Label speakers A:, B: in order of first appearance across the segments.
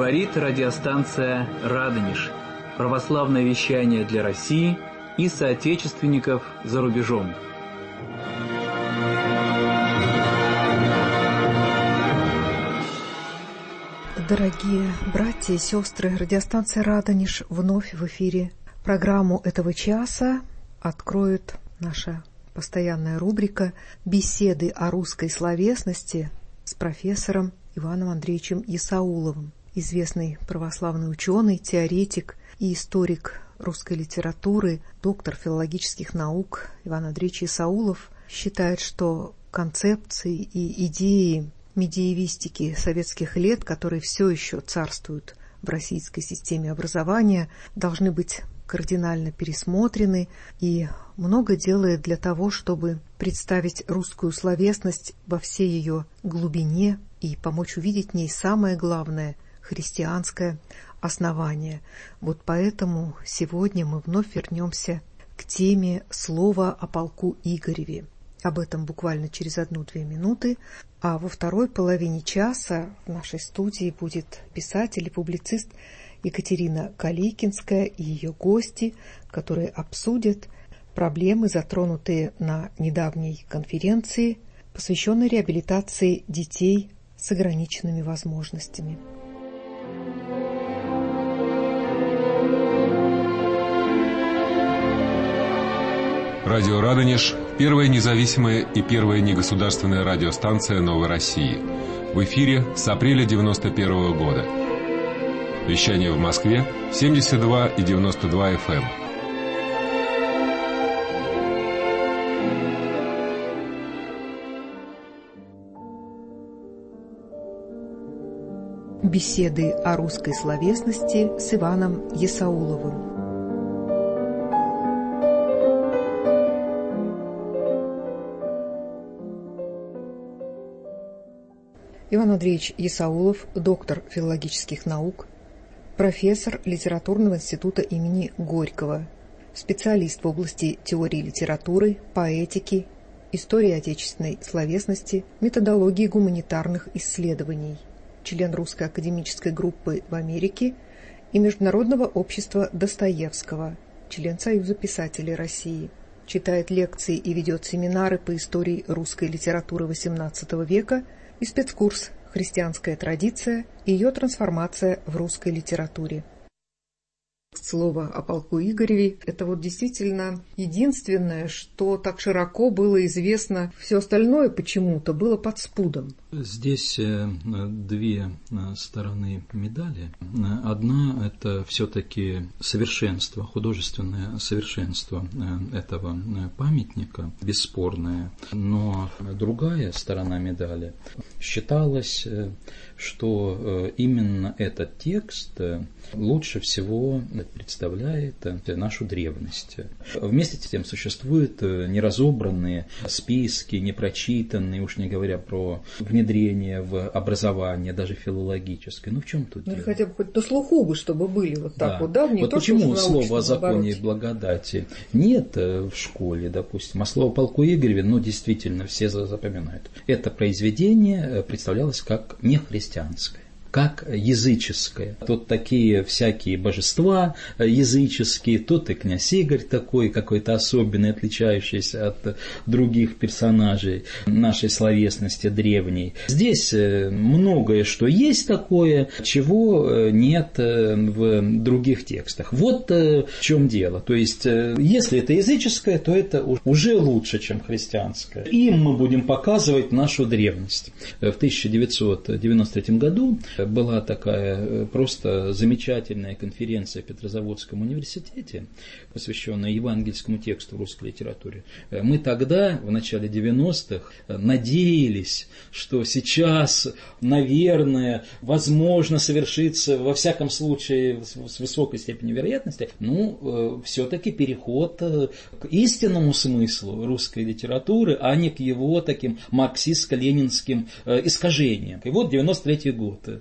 A: Говорит радиостанция «Радонеж». Православное вещание для России и соотечественников за рубежом.
B: Дорогие братья и сестры, радиостанция «Радонеж» вновь в эфире. Программу этого часа откроет наша постоянная рубрика «Беседы о русской словесности» с профессором Иваном Андреевичем Есауловым. Известный православный ученый, теоретик и историк русской литературы, доктор филологических наук Иван Андреевич Есаулов считает, что концепции и идеи медиевистики советских лет, которые все еще царствуют в российской системе образования, должны быть кардинально пересмотрены, и много делает для того, чтобы представить русскую словесность во всей ее глубине и помочь увидеть в ней самое главное – христианское основание. Вот поэтому сегодня мы вновь вернемся к теме слова о полку Игореве. Об этом буквально через 1-2 минуты. А во второй половине часа в нашей студии будет писатель и публицист Екатерина Каликинская и ее гости, которые обсудят проблемы, затронутые на недавней конференции, посвященной реабилитации детей с ограниченными возможностями.
C: Радио «Радонеж» – первая независимая и первая негосударственная радиостанция Новой России. В эфире с апреля 1991 года. Вещание в Москве 72 и 92 FM.
B: Беседы о русской словесности с Иваном Есауловым. Иван Андреевич Есаулов, доктор филологических наук, профессор Литературного института имени Горького, специалист в области теории литературы, поэтики, истории отечественной словесности, методологии гуманитарных исследований, член Русской академической группы в Америке и Международного общества Достоевского, член Союза писателей России. Читает лекции и ведет семинары по истории русской литературы XVIII века и спецкурс «Христианская традиция и ее трансформация в русской литературе». Слово о полку Игореве – это вот действительно единственное, что так широко было известно. Все остальное почему-то было под спудом.
D: Здесь две стороны медали. Одна – это все-таки совершенство, художественное совершенство этого памятника, бесспорное. Но другая сторона медали считалось, что именно этот текст лучше всего представляет нашу древность. Вместе с тем существуют неразобранные списки, непрочитанные, уж не говоря про внедрение в образование, даже филологическое. Ну в чем тут дело?
B: Хотя бы хоть на слуху бы, чтобы были вот так вот, да? Не
D: вот почему слово о законе и благодати нет в школе, допустим, а слово полку Игореве, действительно, все запоминают. Это произведение представлялось как нехристианское, как языческое. Тут такие всякие божества языческие, тут и князь Игорь такой, какой-то особенный, отличающийся от других персонажей нашей словесности древней. Здесь многое, что есть такое, чего нет в других текстах. Вот в чем дело. То есть, если это языческое, то это уже лучше, чем христианское. Им мы будем показывать нашу древность. В 1993 году была такая просто замечательная конференция в Петрозаводском университете, посвященная евангельскому тексту в русской литературе. Мы тогда, в начале 90-х, надеялись, что сейчас, наверное, возможно совершится, во всяком случае, с высокой степенью вероятности, все-таки переход к истинному смыслу русской литературы, а не к его таким марксистско-ленинским искажениям. И вот 93-й год.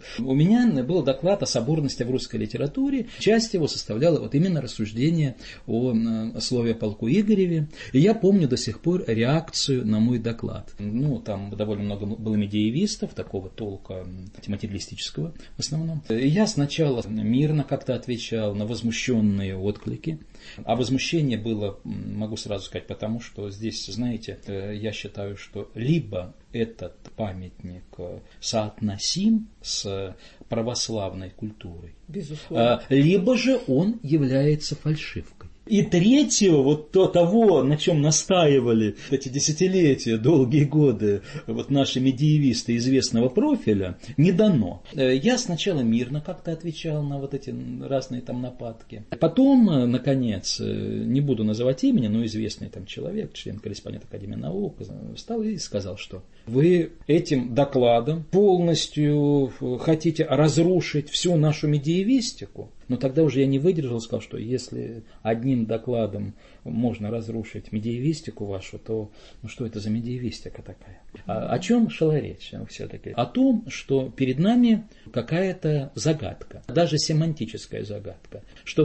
D: У меня был доклад о соборности в русской литературе. Часть его составляла вот именно рассуждение о слове о полку Игореве. И я помню до сих пор реакцию на мой доклад. Там довольно много было медиевистов, такого толка материалистического в основном. И я сначала мирно как-то отвечал на возмущенные отклики. А возмущение было, могу сразу сказать, потому что здесь, знаете, я считаю, что либо этот памятник соотносим с православной культурой, безусловно, либо же он является фальшивкой. И третьего, вот того, на чем настаивали эти десятилетия, долгие годы наши медиевисты известного профиля, не дано. Я сначала мирно как-то отвечал на эти разные нападки. Потом, наконец, не буду называть имени, но известный человек, член-корреспондент Академии наук, встал и сказал, что вы этим докладом полностью хотите разрушить всю нашу медиевистику. Но тогда уже я не выдержал, сказал, что если одним докладом можно разрушить медиевистику вашу, то что это за медиевистика такая? О чем шла речь все-таки? О том, что перед нами какая-то загадка, даже семантическая загадка. Что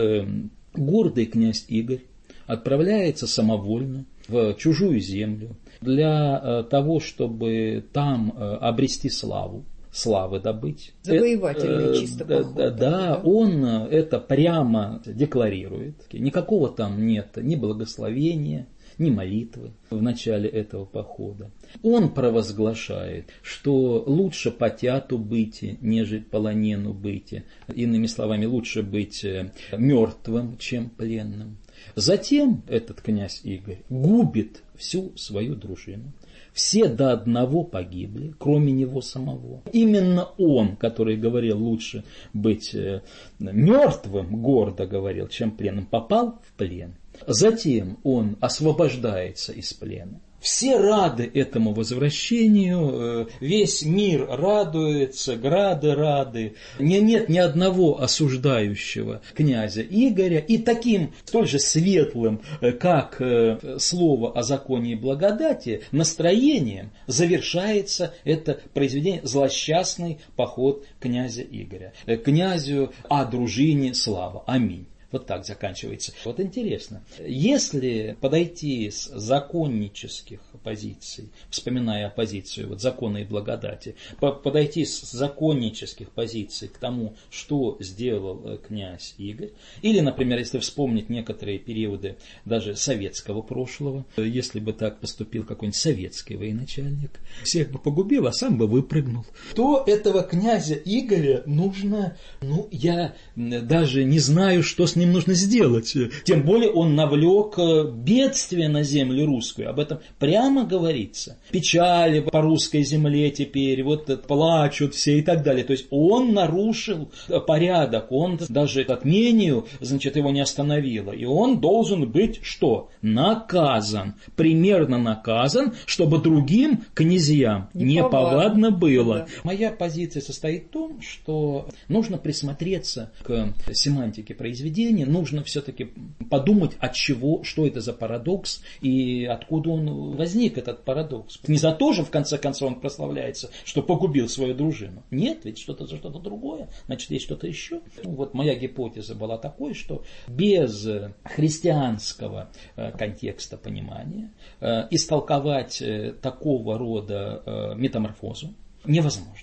D: гордый князь Игорь отправляется самовольно в чужую землю для того, чтобы там обрести славы добыть.
B: Завоевательный чисто поход.
D: Да, он это прямо декларирует. Никакого там нет ни благословения, ни молитвы в начале этого похода. Он провозглашает, что лучше потяту быть, нежели полонену быть. Иными словами, лучше быть мертвым, чем пленным. Затем этот князь Игорь губит всю свою дружину. Все до одного погибли, кроме него самого. Именно он, который говорил, лучше быть мертвым, гордо говорил, чем пленным, попал в плен. Затем он освобождается из плена. Все рады этому возвращению, весь мир радуется, грады рады. Нет ни одного осуждающего князя Игоря. И таким столь же светлым, как слово о законе и благодати, настроением завершается это произведение «Злосчастный поход князя Игоря». Князю о дружине слава. Аминь. Вот так заканчивается. Вот интересно, если подойти с законнических позиций, вспоминая оппозицию закона и благодати, подойти с законнических позиций к тому, что сделал князь Игорь, или, например, если вспомнить некоторые периоды даже советского прошлого, если бы так поступил какой-нибудь советский военачальник, всех бы погубил, а сам бы выпрыгнул, то этого князя Игоря нужно, я даже не знаю, что с ним нужно сделать. Тем более он навлек бедствие на землю русскую. Об этом прямо говорится. Печали по русской земле теперь, плачут все и так далее. То есть он нарушил порядок, он даже отмению, его не остановило. И он должен быть что? Наказан. Примерно наказан, чтобы другим князьям неповадно было. Да. Моя позиция состоит в том, что нужно присмотреться к семантике произведения, нужно все-таки подумать, от чего, что это за парадокс и откуда он возник, этот парадокс. Не за то же, в конце концов, он прославляется, что погубил свою дружину. Нет, ведь что-то другое, значит, есть что-то еще. Моя гипотеза была такой, что без христианского контекста понимания истолковать такого рода метаморфозу невозможно.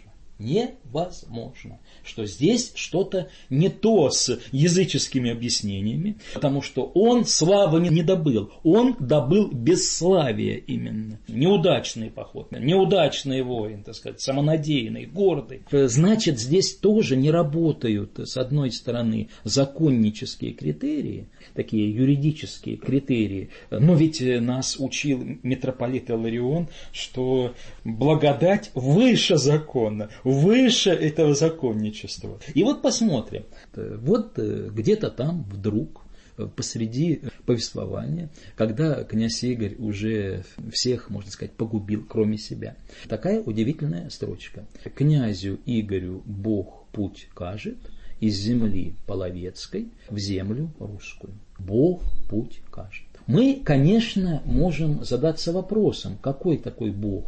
D: Невозможно, что здесь что-то не то с языческими объяснениями, потому что он славы не добыл, он добыл бесславие именно. Неудачный поход, неудачный воин, самонадеянный, гордый. Значит, здесь тоже не работают, с одной стороны, законнические критерии, такие юридические критерии, но ведь нас учил митрополит Иларион, что благодать выше закона, выше этого законничества. И посмотрим. Где-то там вдруг посреди повествования, когда князь Игорь уже всех, можно сказать, погубил, кроме себя. Такая удивительная строчка. «Князю Игорю Бог путь кажет из земли половецкой в землю русскую». Бог путь кажет. Мы, конечно, можем задаться вопросом, какой такой Бог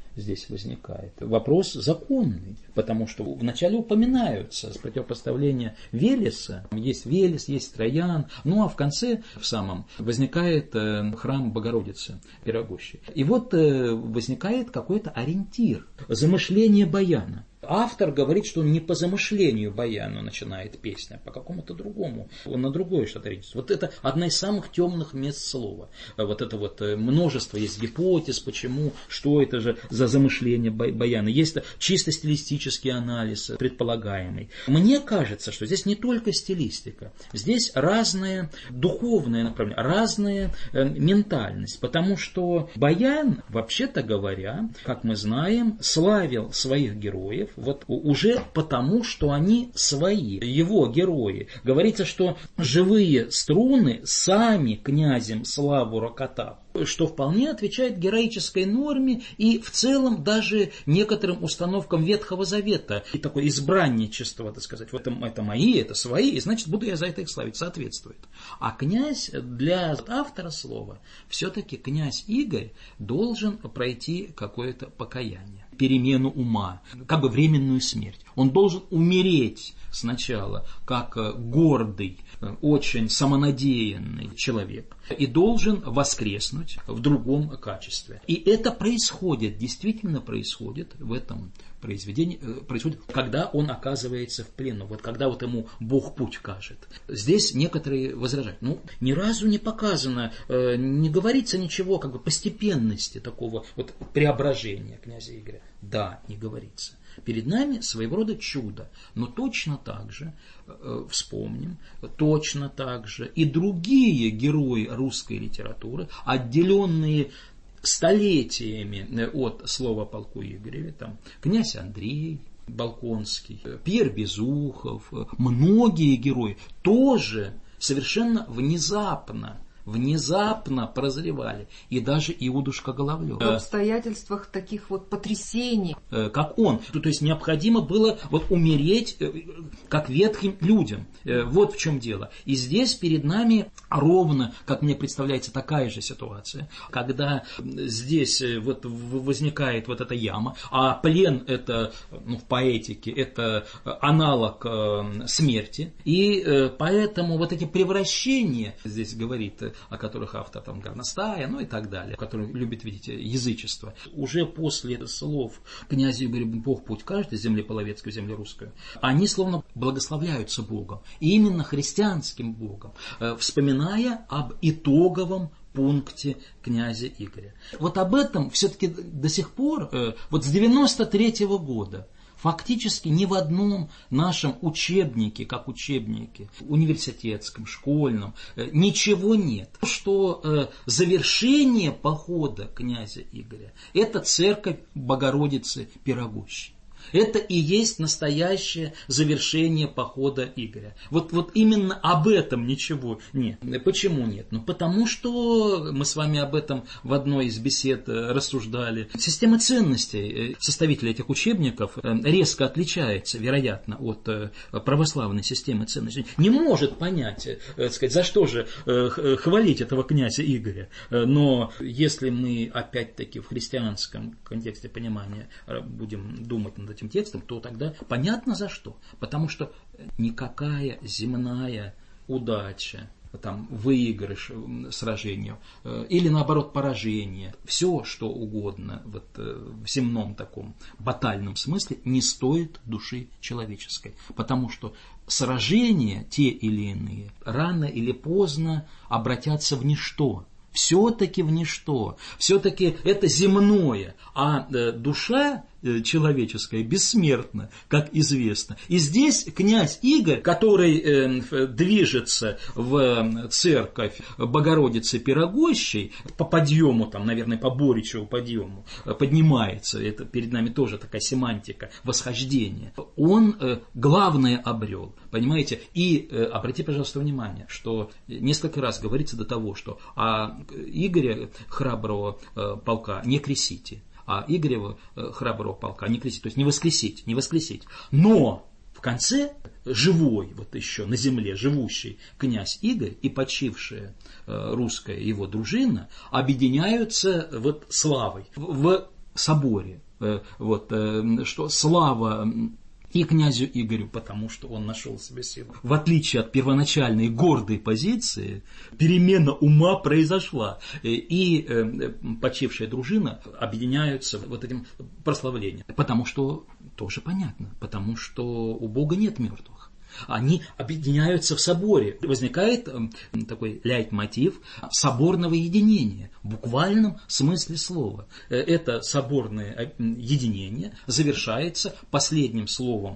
D: здесь возникает? Вопрос законный, потому что вначале упоминаются с противопоставления Велеса, есть Велес, есть Троян, ну а в конце, в самом, возникает храм Богородицы Пирогощей. И вот возникает какой-то ориентир, замышление баяна. Автор говорит, что он не по замышлению баяна начинает песню, а по какому-то другому, он на другое что-то ориентируется. Вот это одна из самых темных мест слова. Вот это вот множество есть гипотез, почему, что это же за замышление баяна. Есть чисто стилистический анализ предполагаемый. Мне кажется, что здесь не только стилистика, здесь разное духовное направление, разная ментальность, потому что баян, вообще-то говоря, как мы знаем, славил своих героев, вот уже потому, что они свои, его герои. Говорится, что живые струны сами князем славу рокотав, что вполне отвечает героической норме и в целом даже некоторым установкам Ветхого Завета. И такое избранничество, так сказать, вот это мои, это свои, и значит буду я за это их славить, соответствует. А князь для автора слова, все-таки князь Игорь должен пройти какое-то покаяние, перемену ума, как бы временную смерть. Он должен умереть сначала как гордый, очень самонадеянный человек и должен воскреснуть в другом качестве. И это происходит, действительно происходит в этом произведении, происходит, когда он оказывается в плену, вот когда вот ему Бог путь кажет. Здесь некоторые возражают. Ни разу не показано, не говорится ничего как бы постепенности такого вот преображения князя Игоря. Да, не говорится. Перед нами своего рода чудо, но точно так же, вспомним, точно так же и другие герои русской литературы, отделенные столетиями от слова о полку Игореве, там князь Андрей Болконский, Пьер Безухов, многие герои тоже совершенно внезапно прозревали. И даже Иудушка Головлев.
B: В обстоятельствах таких вот потрясений.
D: Как он. То есть необходимо было вот умереть как ветхим людям. Вот в чем дело. И здесь перед нами ровно, как мне представляется, такая же ситуация, когда здесь вот возникает вот эта яма, а плен это, в поэтике, это аналог смерти. И поэтому вот эти превращения, здесь говорит, о которых автор там горностая, и так далее, который любит видеть язычество. Уже после слов князя Игоря Бог путь кажет из земли половецкой в землю русскую, они словно благословляются Богом, и именно христианским Богом, вспоминая об итоговом пункте князя Игоря. Вот об этом все-таки до сих пор, вот с 93-го года, фактически ни в одном нашем учебнике, как учебнике, университетском, школьном, ничего нет. Что завершение похода князя Игоря – это церковь Богородицы Пирогощей. Это и есть настоящее завершение похода Игоря. Вот именно об этом ничего нет. Почему нет? Потому что мы с вами об этом в одной из бесед рассуждали. Система ценностей составителей этих учебников резко отличается, вероятно, от православной системы ценностей. Не может понять, сказать, за что же хвалить этого князя Игоря. Но если мы опять-таки в христианском контексте понимания будем думать над этим текстом, то тогда понятно за что. Потому что никакая земная удача, там, выигрыш сражению или наоборот поражение, все что угодно вот, в земном таком батальном смысле не стоит души человеческой. Потому что сражения те или иные рано или поздно обратятся в ничто. Все-таки в ничто, все-таки это земное, а душа человеческая бессмертна, как известно. И здесь князь Игорь, который движется в церковь Богородицы Пирогощей, по подъему, там, наверное, по Боричеву подъему, поднимается, это перед нами тоже такая семантика, восхождение, он главное обрел, понимаете? И обратите, пожалуйста, внимание, что несколько раз говорится до того, что Игоря храброго полка не кресите, а Игорева храброго полка не крестить, то есть не воскресить. Но в конце живой, вот еще на земле живущий князь Игорь и почившая русская его дружина объединяются вот славой. В соборе. Что слава и князю Игорю, потому что он нашел себе силу. В отличие от первоначальной гордой позиции, перемена ума произошла. И почившая дружина объединяются вот этим прославлением. Потому что, тоже понятно, потому что у Бога нет мертвых. Они объединяются в соборе. Возникает такой лейтмотив соборного единения, в буквальном смысле слова. Это соборное единение завершается последним словом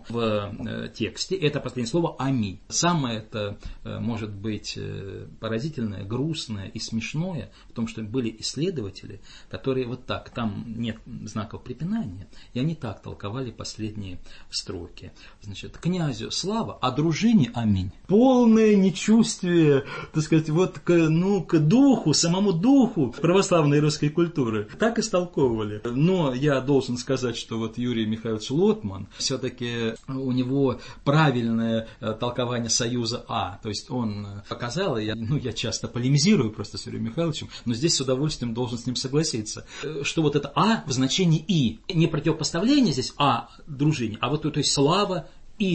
D: в тексте. Это последнее слово «Аминь». Самое это может быть поразительное, грустное и смешное в том, что были исследователи, которые вот так, там нет знаков препинания, и они так толковали последние строки. Значит, князю слава, а дружине аминь. Полное нечувствие, так сказать, вот к духу, самому духу православной русской культуры. Так истолковывали. Но я должен сказать, что вот Юрий Михайлович Лотман, все-таки у него правильное толкование союза «а». То есть он показал, и я часто полемизирую просто с Юрием Михайловичем, но здесь с удовольствием должен с ним согласиться, что вот это «а» в значении «и». Не противопоставление здесь «а» дружине, а вот то есть слава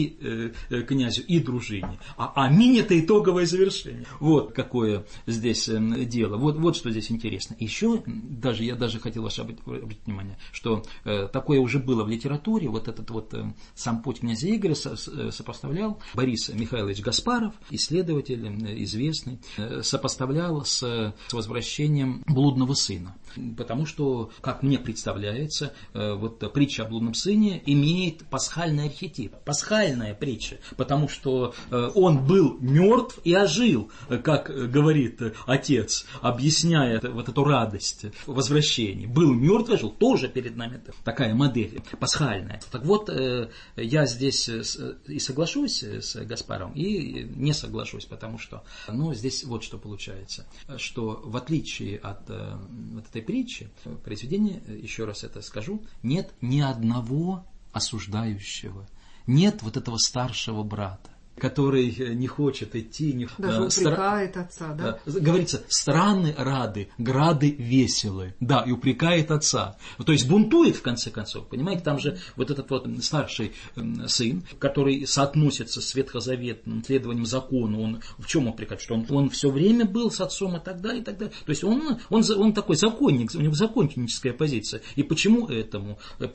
D: и князю, и дружине. А аминь – это итоговое завершение. Вот какое здесь дело. Вот что здесь интересно. Еще я даже хотел ваше обратить внимание, что такое уже было в литературе. Вот этот вот сам путь князя Игоря сопоставлял Борис Михайлович Гаспаров, исследователь известный, сопоставлял с возвращением блудного сына. Потому что, как мне представляется, вот притча о блудном сыне имеет пасхальный архетип. Пасхальная притча, потому что он был мертв и ожил, как говорит отец, объясняя вот эту радость возвращения. Был мертв и ожил, тоже перед нами такая модель пасхальная. Так вот, я здесь и соглашусь с Гаспаровым, и не соглашусь, потому что, здесь вот что получается, что в отличие от вот этой притчи, произведения, еще раз это скажу, нет ни одного осуждающего. Нет вот этого старшего брата, который не хочет идти.
B: Даже упрекает отца, да?
D: Говорится, страны рады, грады веселы. Да, и упрекает отца. То есть бунтует, в конце концов. Понимаете, там же вот этот вот старший сын, который соотносится с ветхозаветным следованием закону, он в чем упрекает? Что он все время был с отцом и так далее, и так далее. То есть он такой законник, у него законническая позиция. И почему этому?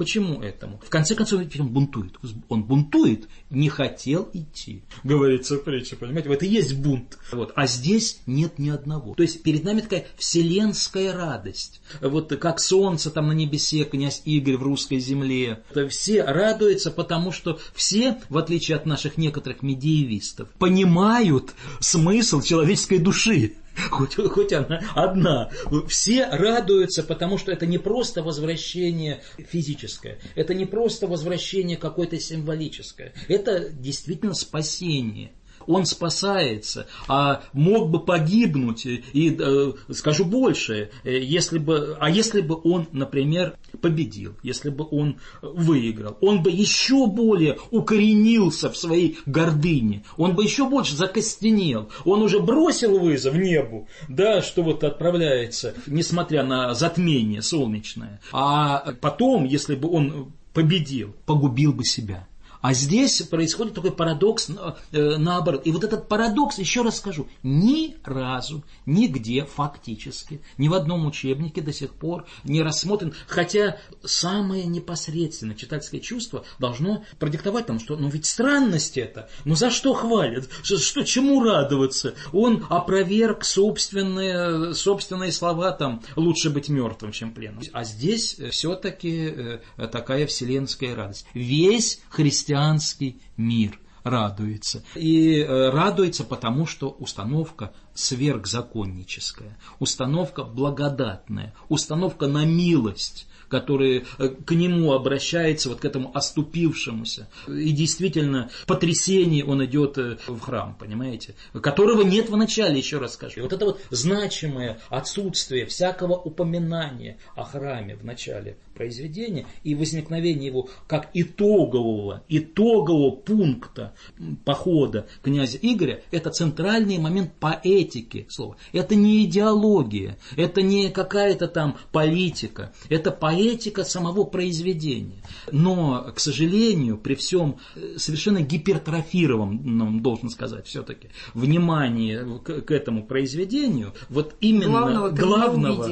D: В конце концов, он бунтует. Он бунтует, не хотел идти. Говорится в притче, понимаете, это и есть бунт. А здесь нет ни одного. То есть перед нами такая вселенская радость. Вот как солнце там на небесе, князь Игорь в русской земле. Все радуются, потому что все, в отличие от наших некоторых медиевистов, понимают смысл человеческой души. Хоть она одна. Все радуются, потому что это не просто возвращение физическое, это не просто возвращение какое-то символическое, это действительно спасение. Он спасается, а мог бы погибнуть, и скажу больше, если бы он, например, победил, если бы он выиграл, он бы еще более укоренился в своей гордыне, он бы еще больше закостенел, он уже бросил вызов небу, да, что вот отправляется, несмотря на затмение солнечное, а потом, если бы он победил, погубил бы себя. А здесь происходит такой парадокс наоборот. И вот этот парадокс, еще раз скажу, ни разу, нигде фактически, ни в одном учебнике до сих пор не рассмотрен. Хотя самое непосредственное читательское чувство должно продиктовать тому, что ведь странность это. За что хвалят? Чему радоваться? Он опроверг собственные слова, там, лучше быть мертвым, чем пленным. А здесь все-таки такая вселенская радость. Весь христианский мир радуется. И радуется потому, что установка сверхзаконническая, установка благодатная, установка на милость, который к нему обращается, вот к этому оступившемуся. И действительно, в потрясении он идет в храм, понимаете, которого нет в начале, еще раз скажу. И вот это вот значимое отсутствие всякого упоминания о храме в начале произведения и возникновение его как итогового пункта похода князя Игоря, это центральный момент поэтики слова. Это не идеология, это не какая-то там политика, это поэтика поэтика самого произведения. Но, к сожалению, при всем совершенно гипертрофированном, должен сказать, все-таки внимании к этому произведению, вот именно главного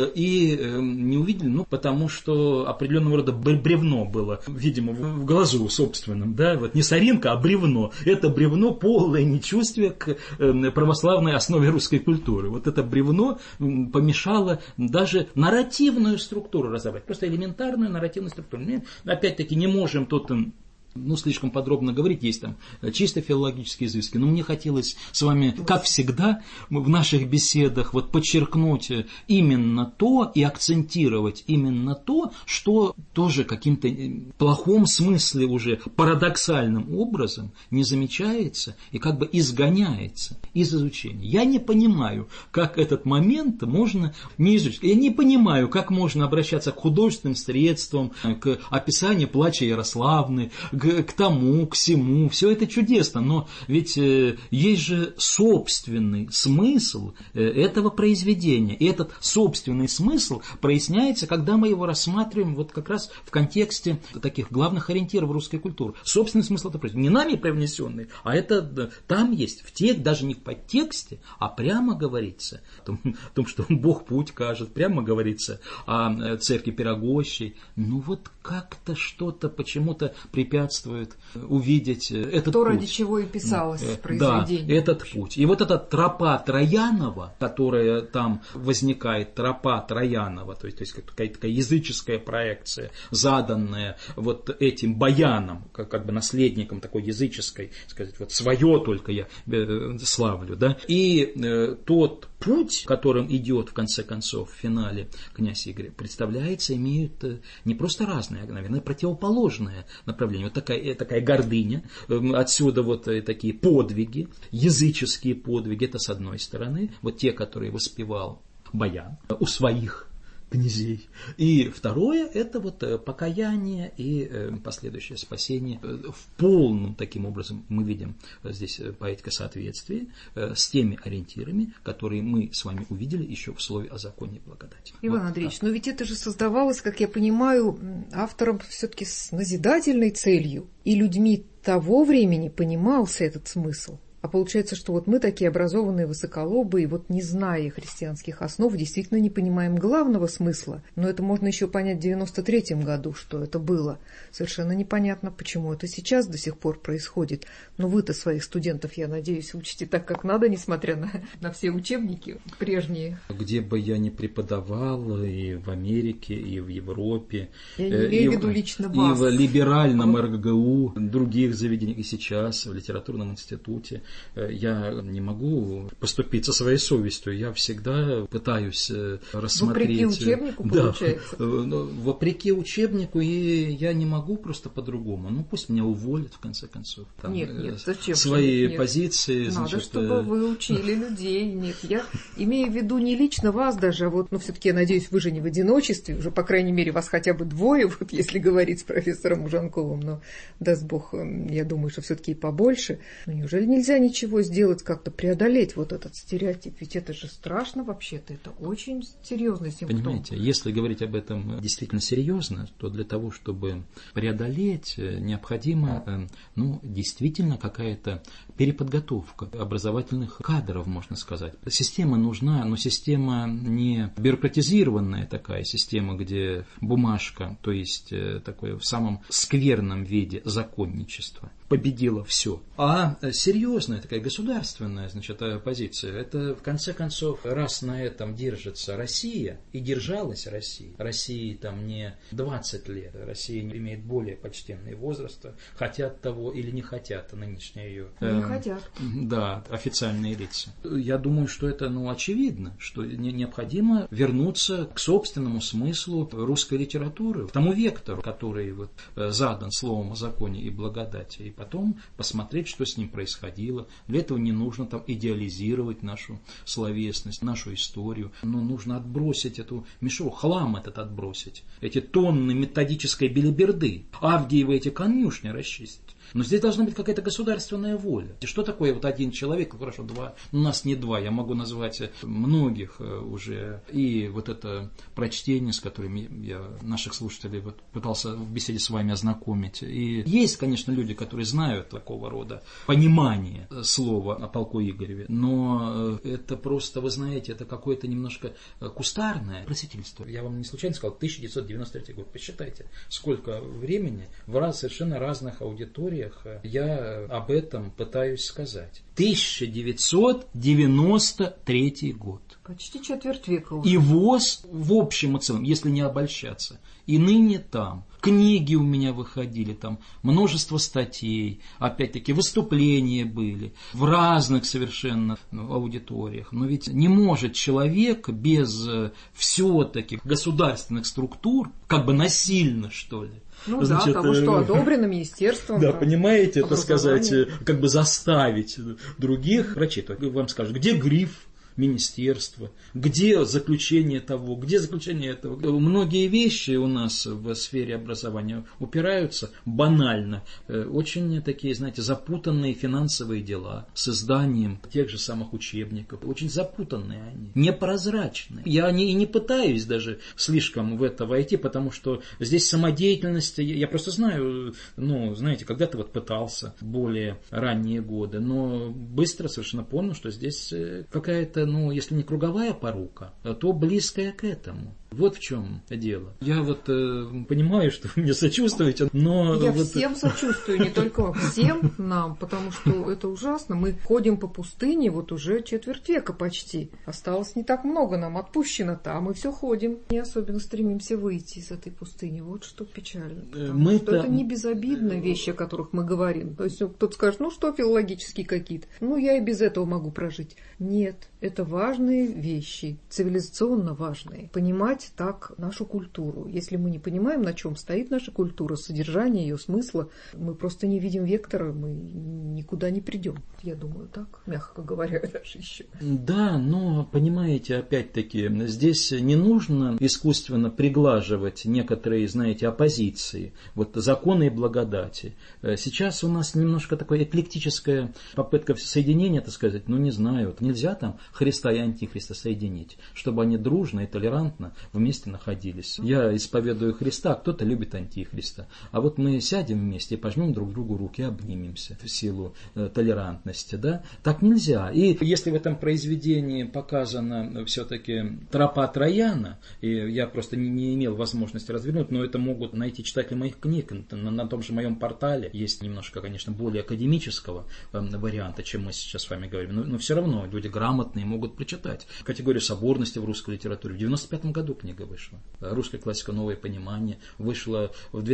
D: не увидели, потому что определенного рода бревно было, видимо, в глазу собственном, да, вот не соринка, а бревно. Это бревно полное нечувствие к православной основе русской культуры. Вот это бревно помешало даже нарративную структуру разобрать, просто элементарную нарративную структуру. Мы, опять-таки, не можем тут слишком подробно говорить, есть там чисто филологические изыски, но мне хотелось с вами, как всегда, в наших беседах вот подчеркнуть именно то и акцентировать именно то, что тоже каким-то плохом смысле уже парадоксальным образом не замечается и как бы изгоняется из изучения. Я не понимаю, как этот момент можно не изучить. Я не понимаю, как можно обращаться к художественным средствам, к описанию плача Ярославны, к тому, к сему, все это чудесно, но ведь есть же собственный смысл этого произведения, и этот собственный смысл проясняется, когда мы его рассматриваем вот как раз в контексте таких главных ориентиров русской культуры. Собственный смысл этого произведения, не нами привнесенный, а это там есть, даже не в подтексте, а прямо говорится о том, что Бог путь кажет, прямо говорится о церкви Пирогощей, вот как-то что-то почему-то препятствует увидеть этот
B: то,
D: путь.
B: ради чего и писалось произведение.
D: Да, этот путь. И вот эта тропа Троянова, которая там возникает, тропа Троянова, то есть какая-то такая языческая проекция, заданная вот этим баяном, как бы наследником такой языческой, сказать, вот свое только я славлю, да, и тот путь, которым идет в конце концов в финале князь Игорь, представляется, имеют не просто разные, а, наверное, противоположное направление. Вот такая гордыня, отсюда вот такие подвиги, языческие подвиги, это с одной стороны, вот те, которые воспевал Баян у своих князей. И второе, это вот покаяние и последующее спасение. В полном, таким образом, мы видим здесь поэтика соответствия с теми ориентирами, которые мы с вами увидели еще в слове о законе и благодати.
B: Иван Андреевич, но ведь это же создавалось, как я понимаю, автором все-таки с назидательной целью. И людьми того времени понимался этот смысл. А получается, что вот мы такие образованные высоколобые, вот не зная христианских основ, действительно не понимаем главного смысла. Но это можно еще понять в 93-м году, что это было. Совершенно непонятно, почему это сейчас до сих пор происходит. Но вы-то своих студентов, я надеюсь, учите так, как надо, несмотря на все учебники прежние.
D: Где бы я ни преподавал, и в Америке, и в Европе,
B: я не имею в виду лично вас.
D: И в либеральном РГГУ, других заведениях, и сейчас в литературном институте, я не могу поступиться своей совестью. Я всегда пытаюсь рассмотреть...
B: Вопреки учебнику, получается?
D: Да, вопреки учебнику, и я не могу просто по-другому. Пусть меня уволят, в конце концов. Там,
B: нет, зачем?
D: Свои позиции.
B: Надо, чтобы вы учили людей. Нет, я имею в виду не лично вас даже, а вот, все-таки, я надеюсь, вы же не в одиночестве, уже, по крайней мере, вас хотя бы двое, вот если говорить с профессором Ужанковым, но, даст Бог, я думаю, что все-таки и побольше. Неужели нельзя ничего сделать, как-то преодолеть вот этот стереотип? Ведь это же страшно вообще-то, это очень серьезный симптом.
D: Понимаете, если говорить об этом действительно серьезно, то для того, чтобы преодолеть, необходима, действительно какая-то переподготовка образовательных кадров, можно сказать. Система нужна, но система не бюрократизированная такая система, где бумажка, то есть такое в самом скверном виде законничество победила все, а серьезная такая государственная, позиция. Это, в конце концов, раз на этом держится Россия, и держалась Россия. России там не 20 лет, Россия имеет более почтенный возраст, хотят того или не хотят нынешние ее...
B: Не хотят.
D: Да, официальные лица. Я думаю, что это, очевидно, что необходимо вернуться к собственному смыслу русской литературы, к тому вектору, который задан словом о законе и благодати, и потом посмотреть, что с ним происходило. Для этого не нужно там идеализировать нашу словесность, нашу историю, но нужно отбросить эту мишуру, хлам этот отбросить, эти тонны методической белиберды, Авгиевы эти конюшни расчистить. Но здесь должна быть какая-то государственная воля. И что такое вот один человек, хорошо, два, у нас не два, я могу назвать многих уже. И вот это прочтение, с которыми я наших слушателей вот пытался в беседе с вами ознакомить. И есть, конечно, люди, которые знают такого рода понимание слова о полку Игореве, но это просто, вы знаете, это какое-то немножко кустарное просительство. Я вам не случайно сказал, 1993 год. Посчитайте, сколько времени в совершенно разных аудиториях я об этом пытаюсь сказать. 1993 год.
B: Почти четверть века уже.
D: И ВОС в общем и целом, если не обольщаться, и ныне там. Книги у меня выходили, там множество статей, опять-таки выступления были в разных совершенно аудиториях. Но ведь не может человек без все-таки государственных структур, как бы насильно, что ли.
B: Ну значит, да, того, что одобрено министерством.
D: Да, понимаете, это сказать, как бы заставить других врачей. Вам скажут, где гриф министерства, где заключение того, где заключение этого. Многие вещи у нас в сфере образования упираются банально, очень такие, знаете, запутанные финансовые дела с изданием тех же самых учебников, очень запутанные они, непрозрачные. Я не пытаюсь даже слишком в это войти, потому что здесь самодеятельность, я просто знаю, знаете, когда-то вот пытался более ранние годы, но быстро совершенно понял, что здесь какая-то, если не круговая порука, то близкая к этому. Вот в чем дело. Я вот понимаю, что вы мне сочувствуете, но...
B: Я всем сочувствую, не только вам, всем нам, потому что это ужасно. Мы ходим по пустыне вот уже четверть века почти. Осталось не так много, нам отпущено-то, а мы все ходим. Не особенно стремимся выйти из этой пустыни. Вот что печально. Что это не безобидные вещи, о которых мы говорим. То есть кто-то скажет, что филологические какие-то. Я и без этого могу прожить. Нет, это важные вещи, цивилизационно важные. Понимать так нашу культуру. Если мы не понимаем, на чем стоит наша культура, содержание ее, смысла, мы просто не видим вектора, мы никуда не придем. Я думаю, так, мягко говоря, даже еще.
D: Да, но, понимаете, опять-таки, здесь не нужно искусственно приглаживать некоторые, знаете, оппозиции, вот законы и благодати. Сейчас у нас немножко такая эклектическая попытка соединения, так сказать, не знаю, нельзя там Христа и Антихриста соединить, чтобы они дружно и толерантно вместе находились. Я исповедую Христа, кто-то любит Антихриста. А вот мы сядем вместе и пожмем друг другу руки, обнимемся в силу толерантности. Да? Так нельзя. И если в этом произведении показана все-таки тропа Трояна, и я просто не имел возможности развернуть, но это могут найти читатели моих книг. На том же моем портале есть немножко, конечно, более академического варианта, чем мы сейчас с вами говорим. Но все равно люди грамотные могут прочитать. Категорию соборности в русской литературе. В 1995 году книга вышла. Русская классика «Новое понимание» вышла в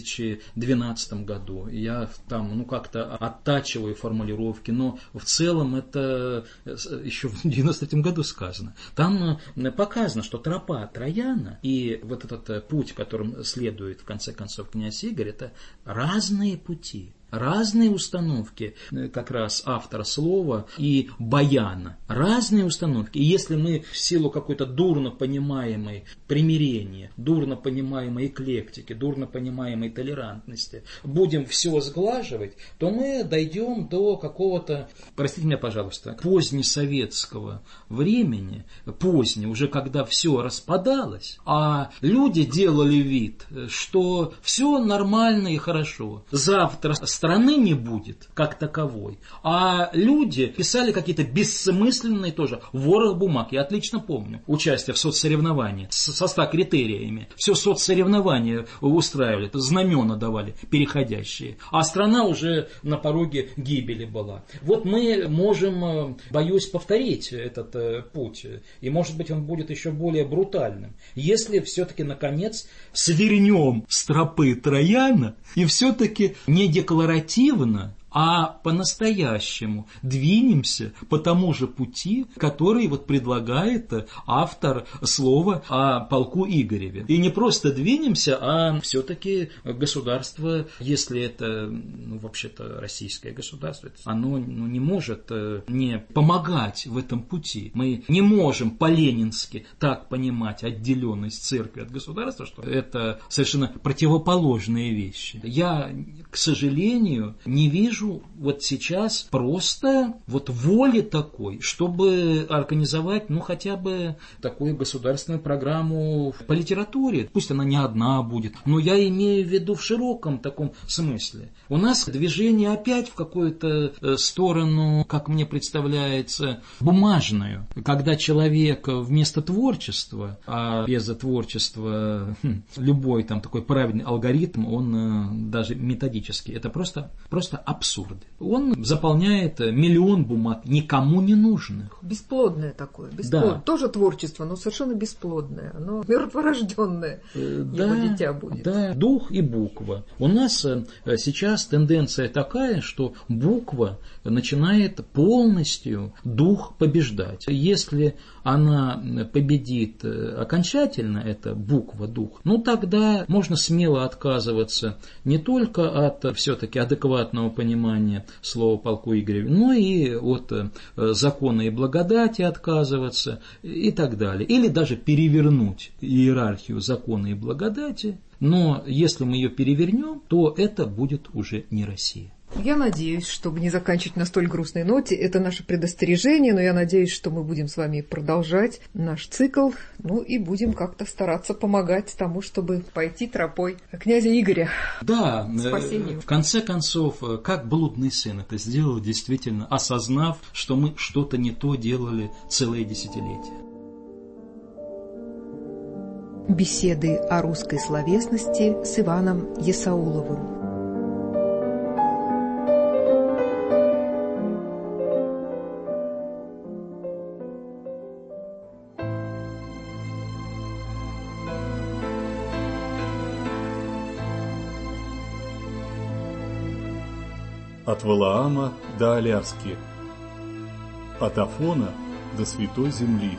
D: 2012 году. Я там как-то оттачиваю формулировки, но в целом это еще в 1993 году сказано. Там показано, что тропа Трояна и вот этот путь, которым следует в конце концов князь Игорь, это разные пути. Разные установки как раз автора слова и баяна. Разные установки. И если мы в силу какой-то дурно понимаемой примирения, дурно понимаемой эклектики, дурно понимаемой толерантности будем все сглаживать, то мы дойдем до какого-то, простите меня, пожалуйста, позднесоветского времени, уже когда все распадалось, а люди делали вид, что все нормально и хорошо. Завтра страны не будет как таковой, а люди писали какие-то бессмысленные тоже ворох бумаг. Я отлично помню участие в соцсоревновании со 100 критериями. Все соцсоревнования устраивали, знамена давали переходящие, а страна уже на пороге гибели была. Вот мы можем, боюсь, повторить этот путь, и может быть он будет еще более брутальным, если все-таки наконец свернем с тропы Трояна и все-таки не декларативно, а по-настоящему двинемся по тому же пути, который вот предлагает автор слова о полку Игореве. И не просто двинемся, а все-таки государство, если это, вообще-то, российское государство, оно не может не помогать в этом пути. Мы не можем по-ленински так понимать отделенность церкви от государства, что это совершенно противоположные вещи. Я, к сожалению, не вижу вот сейчас просто вот воли такой, чтобы организовать, хотя бы такую государственную программу по литературе. Пусть она не одна будет, но я имею в виду в широком таком смысле. У нас движение опять в какую-то сторону, как мне представляется, бумажную, когда человек вместо творчества, а без творчества любой там такой правильный алгоритм, он даже методический, это просто абсурд. Он заполняет миллион бумаг, никому не нужных.
B: Бесплодное такое, бесплодное. Да. Тоже творчество, но совершенно бесплодное. Оно мертворожденное, его дитя будет.
D: Да, дух и буква. У нас сейчас тенденция такая, что буква начинает полностью дух побеждать. Если она победит окончательно, эта буква, дух, тогда можно смело отказываться не только от все-таки адекватного понимания слова полку Игореве, но и от закона и благодати отказываться и так далее. Или даже перевернуть иерархию закона и благодати, но если мы ее перевернем, то это будет уже не Россия.
B: Я надеюсь, чтобы не заканчивать на столь грустной ноте, это наше предостережение, но я надеюсь, что мы будем с вами продолжать наш цикл, и будем как-то стараться помогать тому, чтобы пойти тропой князя Игоря.
D: Да, спасению. В конце концов, как блудный сын это сделал, действительно, осознав, что мы что-то не то делали целые десятилетия.
B: Беседы о русской словесности с Иваном Есауловым.
E: От Валаама до Аляски, от Афона до Святой Земли.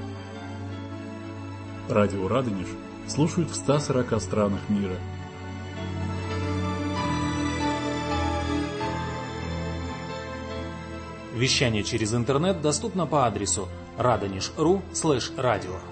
E: Радио Радонеж слушают в 140 странах мира.
F: Вещание через интернет доступно по адресу radonish.ru/radio.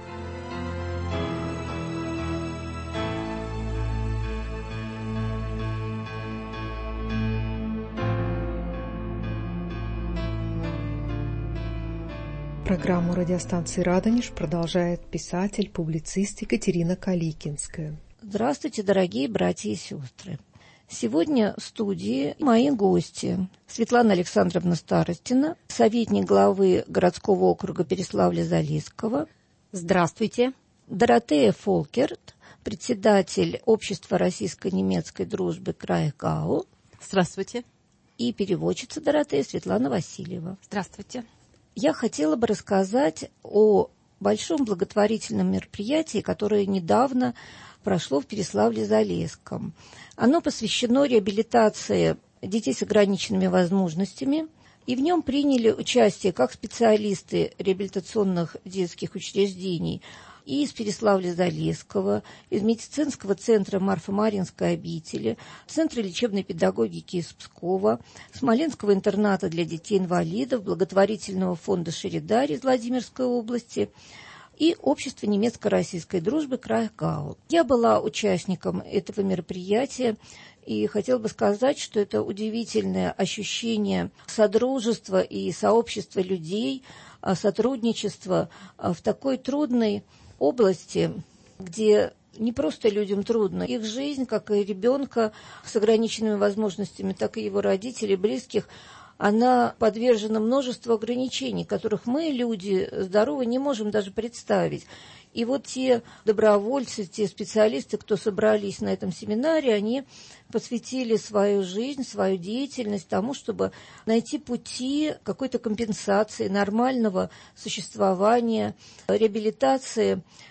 B: Программу радиостанции «Радонеж» продолжает писатель, публицист Екатерина Каликинская.
G: Здравствуйте, дорогие братья и сестры. Сегодня в студии мои гости. Светлана Александровна Старостина, советник главы городского округа Переславля-Залесского.
H: Здравствуйте.
G: Доротея Фолкерт, председатель Общества российско-немецкой дружбы Крайгау.
H: Здравствуйте.
G: И переводчица Доротея Светлана Васильева.
H: Здравствуйте.
G: Я хотела бы рассказать о большом благотворительном мероприятии, которое недавно прошло в Переславле-Залесском. Оно посвящено реабилитации детей с ограниченными возможностями, и в нем приняли участие как специалисты реабилитационных детских учреждений и из Переславля-Залесского, из медицинского центра Марфа-Маринской обители, Центра лечебной педагогики из Пскова, Смоленского интерната для детей-инвалидов, благотворительного фонда «Шеридарь» из Владимирской области и Общества немецко-российской дружбы Крайгау. Я была участником этого мероприятия и хотела бы сказать, что это удивительное ощущение содружества и сообщества людей, сотрудничества в такой трудной области, где не просто людям трудно, их жизнь, как и ребенка с ограниченными возможностями, так и его родителей, близких, она подвержена множеству ограничений, которых мы, люди здоровые, не можем даже представить. И вот те добровольцы, те специалисты, кто собрались на этом семинаре, они посвятили свою жизнь, свою деятельность тому, чтобы найти пути какой-то компенсации, нормального существования, реабилитации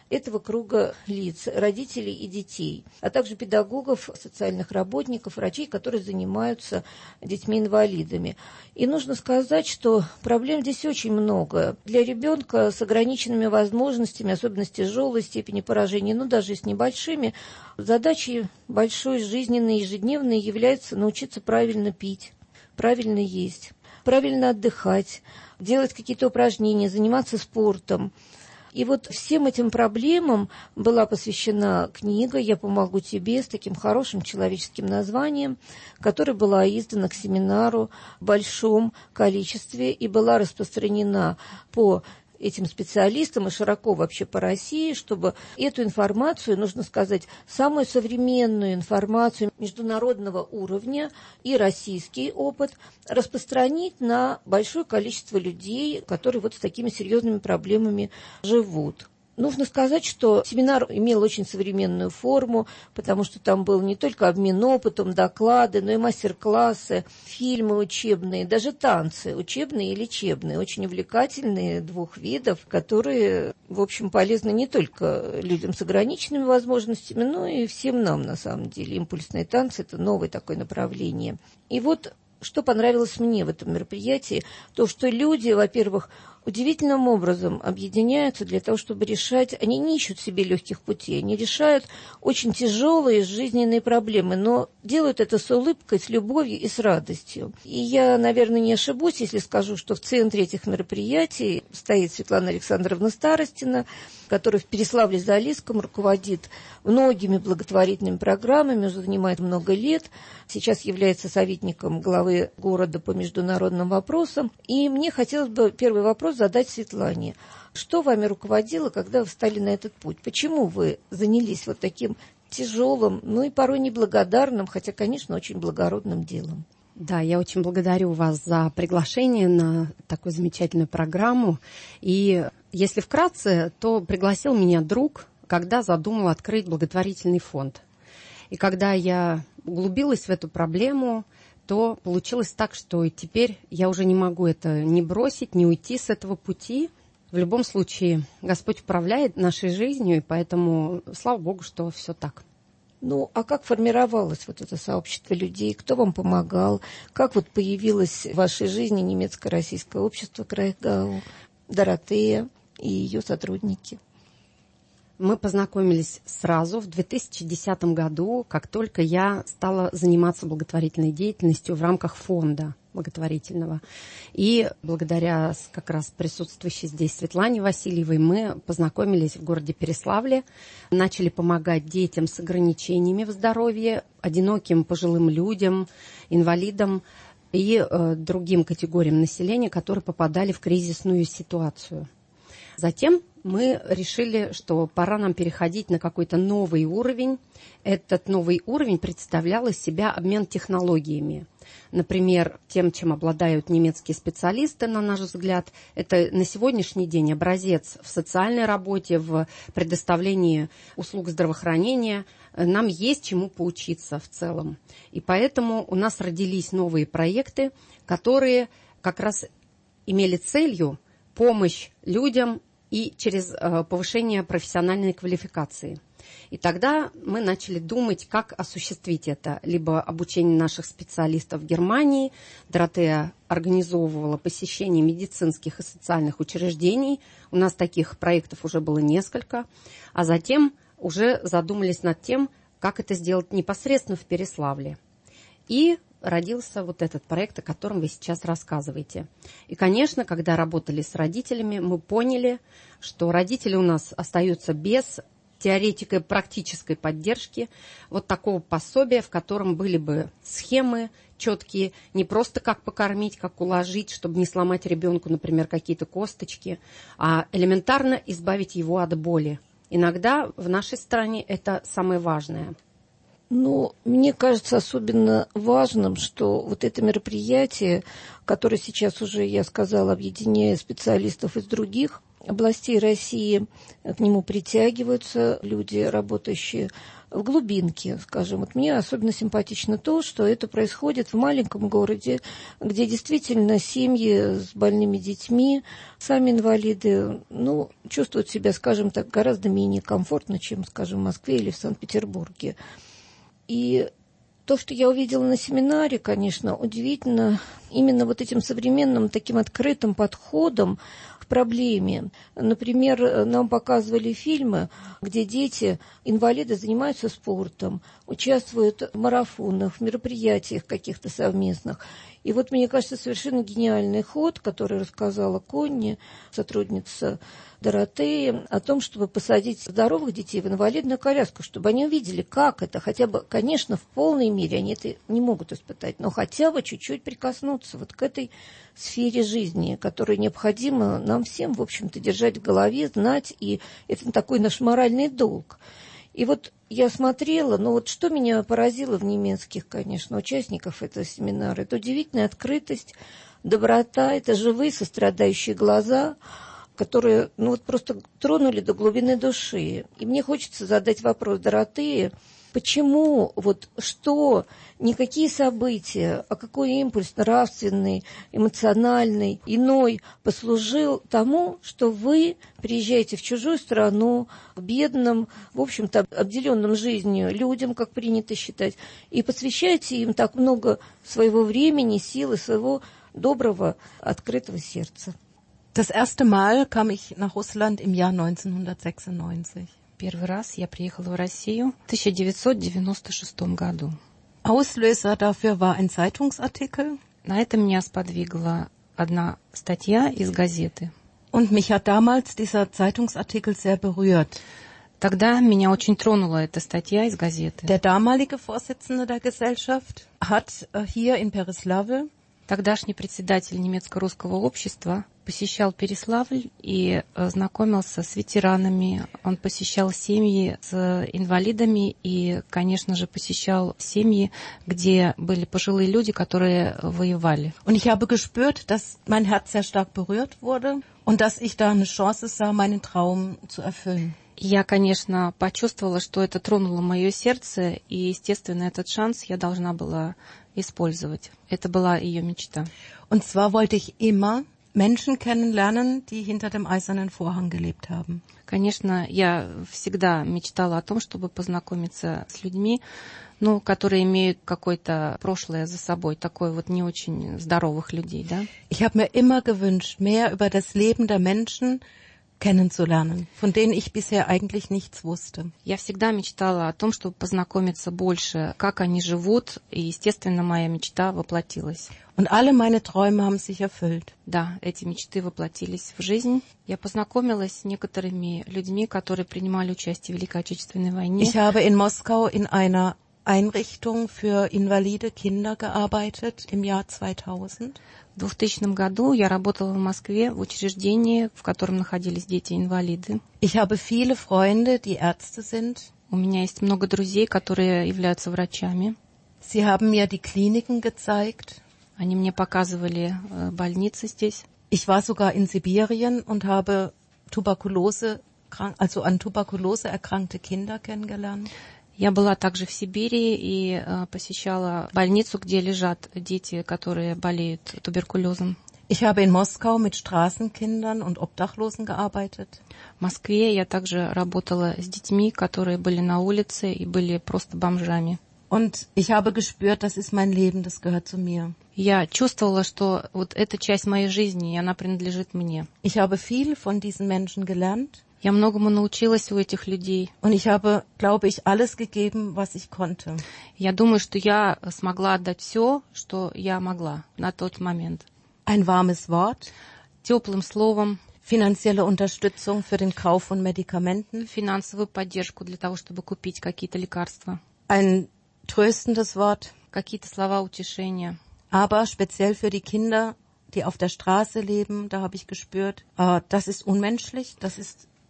G: этого круга лиц, родителей и детей, а также педагогов, социальных работников, врачей, которые занимаются детьми-инвалидами. И нужно сказать, что проблем здесь очень много. Для ребенка с ограниченными возможностями, особенно с тяжелой степени поражения, даже с небольшими, задачей большой, жизненной, ежедневной является научиться правильно пить, правильно есть, правильно отдыхать, делать какие-то упражнения, заниматься спортом. И всем этим проблемам была посвящена книга «Я помогу тебе» с таким хорошим человеческим названием, которая была издана к семинару в большом количестве и была распространена по этим специалистам и широко вообще по России, чтобы эту информацию, нужно сказать, самую современную информацию международного уровня и российский опыт распространить на большое количество людей, которые с такими серьезными проблемами живут. Нужно сказать, что семинар имел очень современную форму, потому что там был не только обмен опытом, доклады, но и мастер-классы, фильмы учебные, даже танцы, учебные и лечебные, очень увлекательные, двух видов, которые, в общем, полезны не только людям с ограниченными возможностями, но и всем нам, на самом деле. Импульсные танцы – это новое такое направление. И что понравилось мне в этом мероприятии, то, что люди, во-первых, удивительным образом объединяются для того, чтобы решать, они не ищут себе легких путей, они решают очень тяжелые жизненные проблемы, но делают это с улыбкой, с любовью и с радостью. И я, наверное, не ошибусь, если скажу, что в центре этих мероприятий стоит Светлана Александровна Старостина, которая в Переславле-Залесском руководит многими благотворительными программами, уже занимает много лет, сейчас является советником главы города по международным вопросам. И мне хотелось бы первый вопрос задать Светлане. Что вами руководило, когда вы встали на этот путь? Почему вы занялись таким тяжелым, и порой неблагодарным, хотя, конечно, очень благородным делом?
H: Да, я очень благодарю вас за приглашение на такую замечательную программу. И если вкратце, то пригласил меня друг, когда задумал открыть благотворительный фонд. И когда я углубилась в эту проблему, то получилось так, что теперь я уже не могу это не бросить, не уйти с этого пути. В любом случае, Господь управляет нашей жизнью, и поэтому, слава Богу, что все так.
G: А как формировалось это сообщество людей? Кто вам помогал? Как появилось в вашей жизни немецко-российское общество Крайгау, Доротея и ее сотрудники?
H: Мы познакомились сразу в 2010 году, как только я стала заниматься благотворительной деятельностью в рамках фонда благотворительного. И благодаря как раз присутствующей здесь Светлане Васильевой мы познакомились в городе Переславле, начали помогать детям с ограничениями в здоровье, одиноким пожилым людям, инвалидам и другим категориям населения, которые попадали в кризисную ситуацию. Затем мы решили, что пора нам переходить на какой-то новый уровень. Этот новый уровень представлял из себя обмен технологиями. Например, тем, чем обладают немецкие специалисты, на наш взгляд, это на сегодняшний день образец в социальной работе, в предоставлении услуг здравоохранения. Нам есть чему поучиться в целом. И поэтому у нас родились новые проекты, которые как раз имели целью помощь людям и через повышение профессиональной квалификации. И тогда мы начали думать, как осуществить это. Либо обучение наших специалистов в Германии. Доротея организовывала посещение медицинских и социальных учреждений. У нас таких проектов уже было несколько. А затем уже задумались над тем, как это сделать непосредственно в Переславле. И родился этот проект, о котором вы сейчас рассказываете. И, конечно, когда работали с родителями, мы поняли, что родители у нас остаются без теоретико практической поддержки, такого пособия, в котором были бы схемы четкие, не просто как покормить, как уложить, чтобы не сломать ребенку, например, какие-то косточки, а элементарно избавить его от боли. Иногда в нашей стране это самое важное.
G: Мне кажется особенно важным, что это мероприятие, которое сейчас уже, я сказала, объединяет специалистов из других областей России к нему притягиваются люди, работающие в глубинке, скажем. Вот мне особенно симпатично то, что это происходит в маленьком городе, где действительно семьи с больными детьми, сами инвалиды, чувствуют себя, скажем так, гораздо менее комфортно, чем, скажем, в Москве или в Санкт-Петербурге. И то, что я увидела на семинаре, конечно, удивительно именно вот этим современным таким открытым подходом к проблеме. Например, нам показывали фильмы, где дети, инвалиды, занимаются спортом, участвуют в марафонах, в мероприятиях каких-то совместных. И вот, мне кажется, совершенно гениальный ход, который рассказала Конни, сотрудница Доротеи, о том, чтобы посадить здоровых детей в инвалидную коляску, чтобы они увидели, как это, хотя бы, конечно, в полной мере они это не могут испытать, но хотя бы чуть-чуть прикоснуться вот к этой сфере жизни, которую необходимо нам всем, в общем-то, держать в голове, знать, и это такой наш моральный долг. И вот я смотрела, что меня поразило в немецких, конечно, участников этого семинара, это удивительная открытость, доброта, это живые сострадающие глаза, которые, просто тронули до глубины души. И мне хочется задать вопрос Доротее, почему, что, никакие события, а какой импульс нравственный, эмоциональный, иной послужил тому, что вы приезжаете в чужую страну, к бедным, в общем-то, обделенным жизнью людям, как принято считать, и посвящаете им так много своего времени, силы, своего доброго, открытого сердца.
I: Das erste Mal kam ich nach Russland im Jahr 1996.
J: Первый раз я приехала в Россию в 1996 году.
I: Auslöser dafür war ein Zeitungsartikel.
J: На это меня сподвигла одна статья из газеты.
I: Und mich hat damals dieser Zeitungsartikel sehr berührt.
J: Тогда меня очень тронула эта статья из газеты.
I: Der damalige Vorsitzende der Gesellschaft hat hier in Переславль,
J: тогдашний председатель немецко-русского общества, посещал Переславль и знакомился с ветеранами. Он посещал семьи с инвалидами и, конечно же, посещал семьи, где были пожилые люди, которые воевали.
I: Und ich habe gespürt, dass mein Herz sehr stark berührt wurde und dass ich da eine Chance sah, meinen Traum zu erfüllen.
J: Я, конечно, почувствовала, что это тронуло мое сердце, и, естественно, этот шанс я должна была использовать. Это была ее мечта.
I: Und zwar wollte ich immer Menschen kennenlernen, die hinter dem eisernen Vorhang gelebt haben.
J: Конечно, я всегда мечтала о том, чтобы познакомиться с людьми, которые имеют какое-то прошлое за собой, такое не очень здоровых людей, да?
I: Ich habe mir immer gewünscht, mehr über das Leben der Menschen kennenzulernen, von denen ich bisher eigentlich nichts wusste.
J: Я всегда мечтала о том, чтобы познакомиться больше, как они живут, и, естественно, моя мечта воплотилась.
I: Und alle meine Träume haben sich erfüllt.
J: Да, эти мечты воплотились в жизнь. Я познакомилась с некоторыми людьми, которые принимали участие в Великой Отечественной войне.
I: Ich habe in Moskau in einer Einrichtung für invalide Kinder gearbeitet im Jahr 2000.
J: В 2000 году я работала в Москве в учреждении, в котором находились дети-инвалиды.
I: Ich habe viele Freunde, die Ärzte sind.
J: У меня есть много друзей, которые являются врачами.
I: Sie haben mir die Kliniken gezeigt.
J: Они мне показывали больницы здесь.
I: Ich war sogar in Sibirien und habe an Tuberkulose erkrankte Kinder kennengelernt.
J: Я была также в Сибири и посещала больницу, где лежат дети, которые болеют туберкулезом.
I: Ich habe in Moskau mit Straßenkindern und Obdachlosen gearbeitet.
J: В Москве я также работала с детьми, которые были на улице и были просто бомжами.
I: Und ich habe gespürt, das ist mein Leben, das gehört zu mir.
J: Я чувствовала, что эта часть моей жизни, и она принадлежит мне.
I: Ich habe viel von diesen Menschen gelernt.
J: Я многому научилась у этих людей.
I: Und ich habe, glaube ich, alles gegeben, was ich konnte.
J: Я думаю, что я смогла отдать все, что я могла на тот момент.
I: Ein warmes Wort.
J: Теплым словом.
I: Finanzielle Unterstützung für den Kauf von Medikamenten.
J: Финансовую поддержку для того, чтобы купить какие-то лекарства.
I: Ein tröstendes Wort.
J: Какие-то слова утешения.
I: Aber speziell für die Kinder, die auf der Straße leben, da habe ich gespürt, das ist unmenschlich, das ist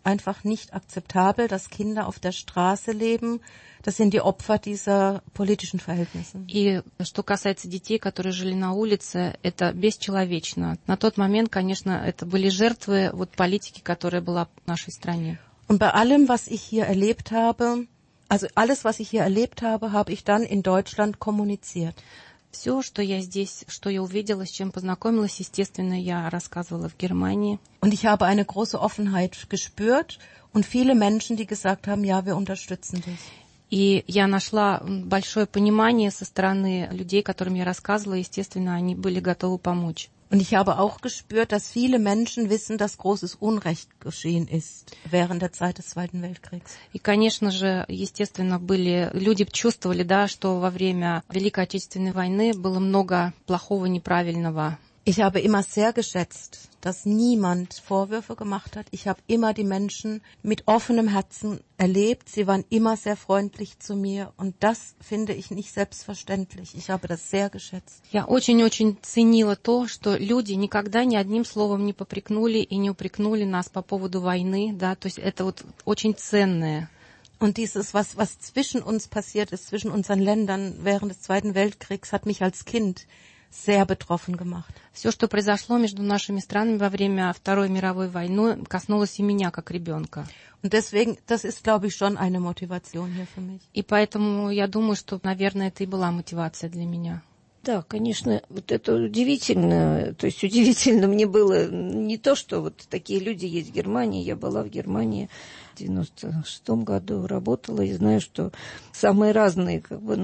I: einfach nicht akzeptabel, dass Kinder auf der Straße leben. Das sind die Opfer dieser politischen Verhältnisse.
J: И что касается детей, которые жили на улице, это бесчеловечно. На тот момент, конечно, это были жертвы вот политики, которая была в нашей стране.
I: Und bei allem, was ich hier erlebt habe, also alles, was ich hier erlebt habe, habe ich dann in Deutschland kommuniziert.
J: Все, что я здесь, что я увидела, с чем познакомилась, естественно, я рассказывала в Германии.
I: Und ich habe eine große Offenheit gespürt und viele Menschen, die gesagt haben, ja, wir unterstützen dich.
J: И я нашла большое понимание со стороны людей, которым я рассказывала. Естественно, они были готовы помочь.
I: Und ich habe auch gespürt, dass viele Menschen wissen, dass großes Unrecht geschehen ist während der Zeit des Zweiten Weltkriegs.
J: И, конечно же, естественно, люди чувствовали, да, что во время Великой Отечественной войны было много плохого, неправильного.
I: Ich habe immer sehr geschätzt, dass niemand Vorwürfe gemacht hat. Ich habe immer die Menschen mit offenem Herzen erlebt. Sie waren immer sehr freundlich zu mir. Und das finde ich nicht selbstverständlich. Ich habe das sehr geschätzt.
J: Я очень-очень ценила то, что люди никогда ни одним словом не попрекнули и не упрекнули нас по поводу войны. Да? То есть это вот очень ценное.
I: Und dieses, was zwischen uns passiert ist, zwischen unseren Ländern während des Zweiten Weltkriegs, hat mich als Kind sehr betroffen gemacht.
J: Все, что произошло между нашими странами во время Второй мировой войны, коснулось и меня как ребенка.
I: Und deswegen, das ist, glaube ich, schon eine Motivation hier für mich.
J: И поэтому я думаю, что, наверное, это и была мотивация для меня.
G: Да, конечно, вот это удивительно. То есть удивительно мне было не то, что вот такие люди есть в Германии. Я была в Германии в 96-м году, работала и знаю, что самые разные,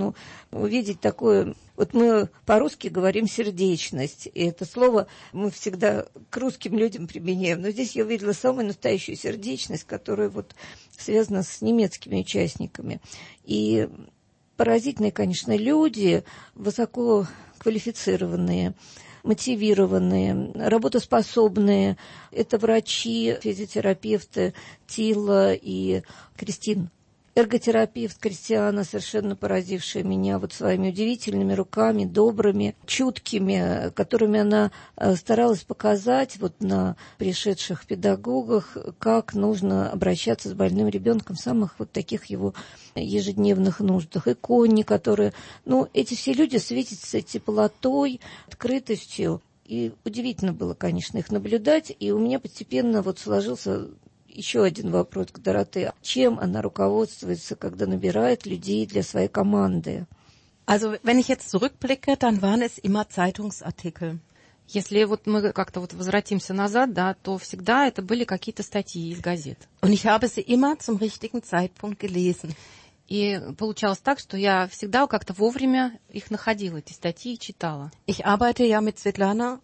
G: увидеть такое. Вот мы по-русски говорим «сердечность», и это слово мы всегда к русским людям применяем. Но здесь я увидела самую настоящую сердечность, которая вот связана с немецкими участниками. И поразительные, конечно, люди, высоко квалифицированные, мотивированные, работоспособные. Это врачи, физиотерапевты Тила и Кристин. Эрготерапевт Кристиана, совершенно поразившая меня вот своими удивительными руками, добрыми, чуткими, которыми она старалась показать вот на пришедших педагогах, как нужно обращаться с больным ребенком в самых вот таких его ежедневных нуждах. И Конни, которые, эти все люди светятся теплотой, открытостью. И удивительно было, конечно, их наблюдать. И у меня постепенно вот сложился еще один вопрос к Доротее. Чем она руководствуется, когда набирает людей для своей команды?
I: Also, wenn ich jetzt zurückblicke, dann waren es immer Zeitungsartikel.
J: Если вот мы как-то вот возвратимся назад, да, то всегда это были какие-то статьи из газет.
I: Und ich habe sie immer zum richtigen Zeitpunkt gelesen.
J: И получалось так, что я всегда как-то вовремя их находила, эти статьи, и читала.
I: Ich arbeite ja mit Svetlana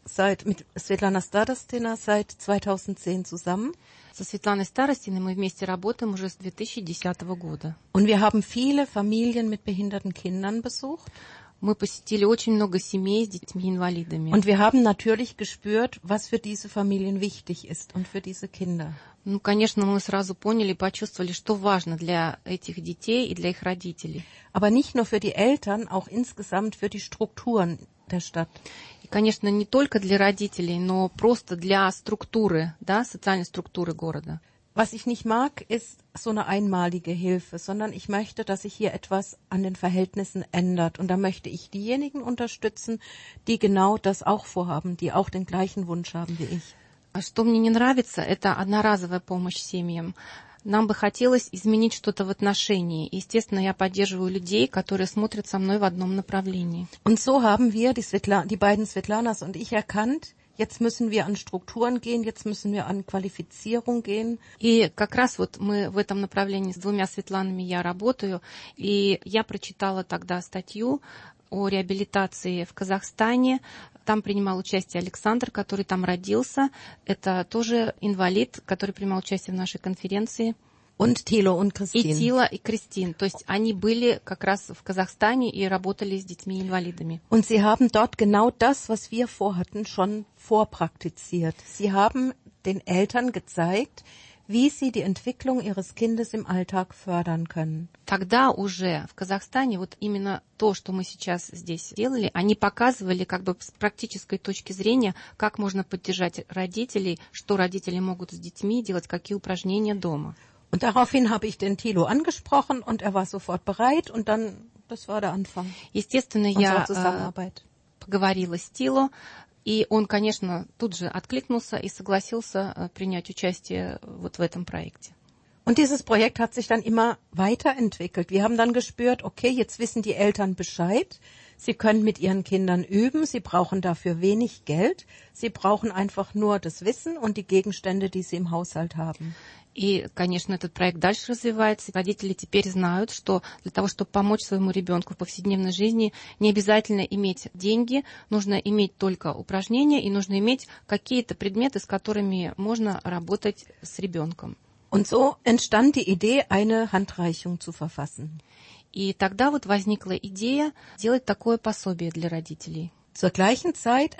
I: Starostina seit 2010 zusammen.
J: Со Светланой Старостиной мы вместе работаем уже с 2010 года.
I: Und wir haben viele Familien mit behinderten Kindern besucht.
J: Мы посетили очень много семей с детьми-инвалидами.
I: Und wir haben natürlich gespürt, was für diese Familien wichtig ist und für diese Kinder.
J: Конечно, мы сразу поняли и почувствовали, что важно для этих детей и для их родителей.
I: Aber nicht nur für die Eltern, auch insgesamt für die Strukturen der Stadt.
J: И, конечно, не только для родителей, но просто для структуры, да, социальной структуры города.
I: Was ich nicht mag, ist so eine einmalige Hilfe, sondern ich möchte, dass sich hier etwas an den Verhältnissen ändert. Und da möchte ich diejenigen unterstützen, die genau das auch vorhaben, die auch den gleichen Wunsch haben wie ich.
J: Что мне не нравится, это одноразовая помощь семьям. Нам бы хотелось изменить что-то в отношении. Естественно, я поддерживаю людей, которые смотрят со мной в одном направлении.
I: Und so haben wir, die beiden Svetlanas und ich, erkannt, jetzt müssen wir an Strukturen gehen, jetzt müssen wir an Qualifizierung gehen.
J: И как раз вот мы в этом направлении с двумя Светланами я работаю. И я прочитала тогда статью о реабилитации в Казахстане. Там принимал участие Александр, который там родился. Это тоже инвалид, который принимал участие в нашей конференции.
I: Und Thilo und Christine.
J: И Тила, и Кристин. То есть они были как раз в Казахстане и работали с детьми-инвалидами.
I: Und sie haben dort genau das, was wir vorhatten, schon vorpraktiziert. Sie haben den Eltern gezeigt, wie sie die Entwicklung ihres Kindes im Alltag fördern können.
J: Тогда уже в Казахстане вот именно то, что мы сейчас здесь делали, они показывали как бы с практической точки зрения, как можно поддержать родителей, что родители могут с детьми делать, какие упражнения дома.
I: Und daraufhin habe ich den Thilo angesprochen und er war sofort bereit und dann, das war der Anfang unserer Zusammenarbeit.
J: Поговорила с Тило, и он, конечно, тут же откликнулся и согласился принять участие вот в этом проекте.
I: Und dieses Projekt hat sich dann immer weiterentwickelt. Wir haben dann gespürt, okay, jetzt wissen die Eltern Bescheid. Sie können mit ihren Kindern üben. Sie brauchen dafür wenig Geld. Sie brauchen einfach nur das Wissen und die Gegenstände, die sie im Haushalt haben.
J: И, конечно, этот проект дальше развивается. Родители теперь знают, что для того, чтобы помочь своему ребенку в повседневной жизни, не обязательно иметь деньги, нужно иметь только упражнения и нужно иметь какие-то предметы, с которыми можно работать с ребенком.
I: Und so entstand die Idee, eine Handreichung zu verfassen.
J: И тогда вот возникла идея сделать такое пособие для родителей.
I: Zur gleichen Zeit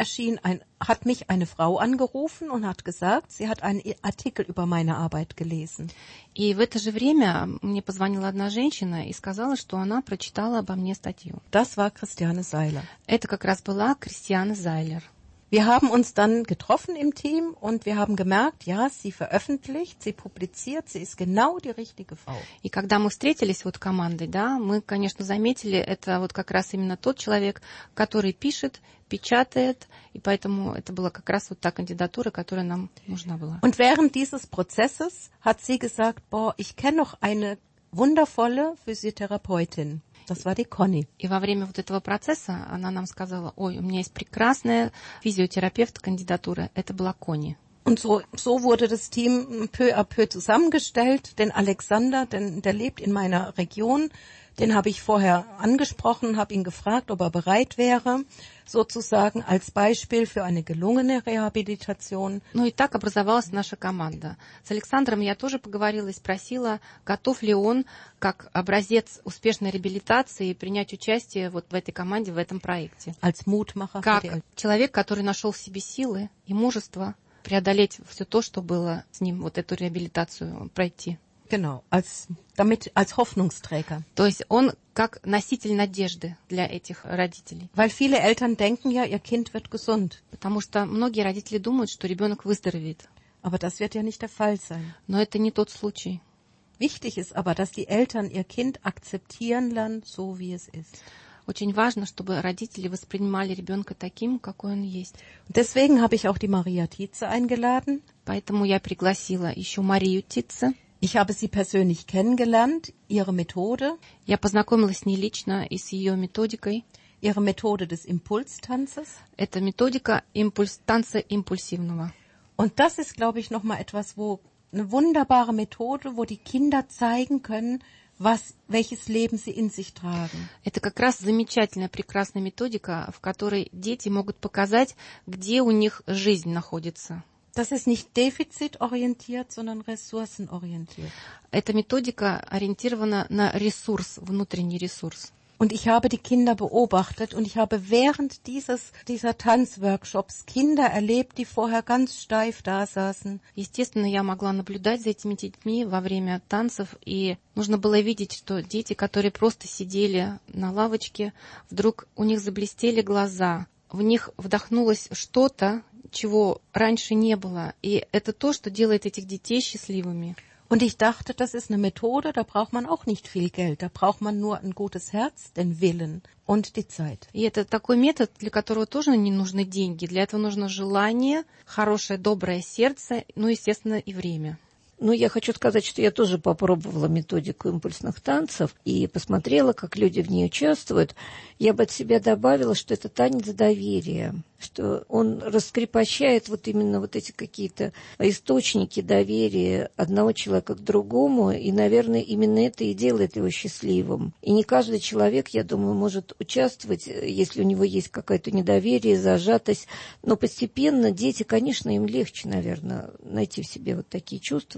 I: hat mich eine Frau angerufen und hat gesagt, sie hat einen Artikel über meine Arbeit gelesen.
J: И в это же время мне позвонила одна женщина и сказала, что она прочитала обо мне статью.
I: Das war Christiane Seiler.
J: Это как раз была Кристиане Зайлер.
I: Wir haben uns dann getroffen im Team und wir haben gemerkt, ja, sie veröffentlicht, sie publiziert, sie ist genau die richtige Frau.
J: И когда мы встретились вот командой, да, мы, конечно, заметили, это вот как раз именно тот человек, который пишет, печатает, и поэтому это была как раз вот та кандидатура, которая нам нужна была.
I: Und während dieses Prozesses hat sie gesagt, ich kenne noch eine wundervolle Physiotherapeutin. Das war die Conny.
J: И во время вот этого процесса она нам сказала, ой, у меня есть прекрасная физиотерапевт-кандидатура. Это была Conny.
I: Und so wurde das Team peu à peu zusammengestellt. Den Alexander, der lebt in meiner Region, den habe ich vorher angesprochen, habe ihn gefragt, ob er bereit wäre, sozusagen als Beispiel für eine gelungene Rehabilitation.
J: Ну и так образовалась наша команда. С Александром я тоже поговорила и спросила, готов ли он, как образец успешной реабилитации, принять участие вот в этой команде, в этом проекте.
I: Als Mutmacher.
J: Как человек, который нашел в себе силы и мужество преодолеть все то, что было с ним, вот эту реабилитацию пройти.
I: Genau, als Hoffnungsträger.
J: То есть он как носитель надежды для этих родителей.
I: Weil viele Eltern denken ja, ihr Kind wird gesund.
J: Потому что многие родители думают, что ребенок выздоровеет.
I: Aber das wird ja nicht der Fall sein.
J: Но это не тот случай.
I: Wichtig ist aber, dass die Eltern ihr Kind akzeptieren lernen, so wie es ist.
J: Очень важно, чтобы родители воспринимали ребенка таким, какой он есть.
I: Deswegen habe ich auch die Maria Tietze eingeladen.
J: Поэтому я пригласила еще Марию Титце.
I: Ich habe sie persönlich kennengelernt, ihre Methode.
J: Я познакомилась с ней лично и с ее методикой.
I: Ihre Methode des Impulstanzes.
J: Это методика танца импульсивного.
I: Und das ist, glaube ich, nochmal etwas, wo eine wunderbare Methode, wo die Kinder zeigen können, welches Leben sie in sich tragen.
J: Это как раз замечательная, прекрасная методика, в которой дети могут показать, где у них жизнь находится.
I: Das ist nicht defizitorientiert, sondern ressourcenorientiert.
J: Эта методика ориентирована на ресурс, внутренний ресурс.
I: Und ich habe die Kinder beobachtet und ich habe während dieser Tanzworkshops Kinder erlebt, die vorher ganz steif da saßen.
J: Естественно, я могла наблюдать за этими детьми во время танцев, и нужно было видеть, что дети, которые просто сидели на лавочке, вдруг у них заблестели глаза, в них вдохнулось что-то, чего раньше не было. И это то, что делает этих детей счастливыми.
I: Und ich dachte, das ist eine Methode, da braucht man auch nicht viel Geld. Da braucht man nur ein gutes Herz, den Willen und die Zeit.
J: И это такой метод, для которого тоже не нужны деньги. Для этого нужно желание, хорошее, доброе сердце, ну, естественно, и время.
G: Ну, я хочу сказать, что я тоже попробовала методику импульсных танцев и посмотрела, как люди в ней участвуют. Я бы от себя добавила, что это танец доверия, что он раскрепощает вот именно вот эти какие-то источники доверия одного человека к другому, и, наверное, именно это и делает его счастливым. И не каждый человек, я думаю, может участвовать, если у него есть какое-то недоверие, зажатость, но постепенно дети, конечно, им легче, наверное, найти в себе вот такие чувства.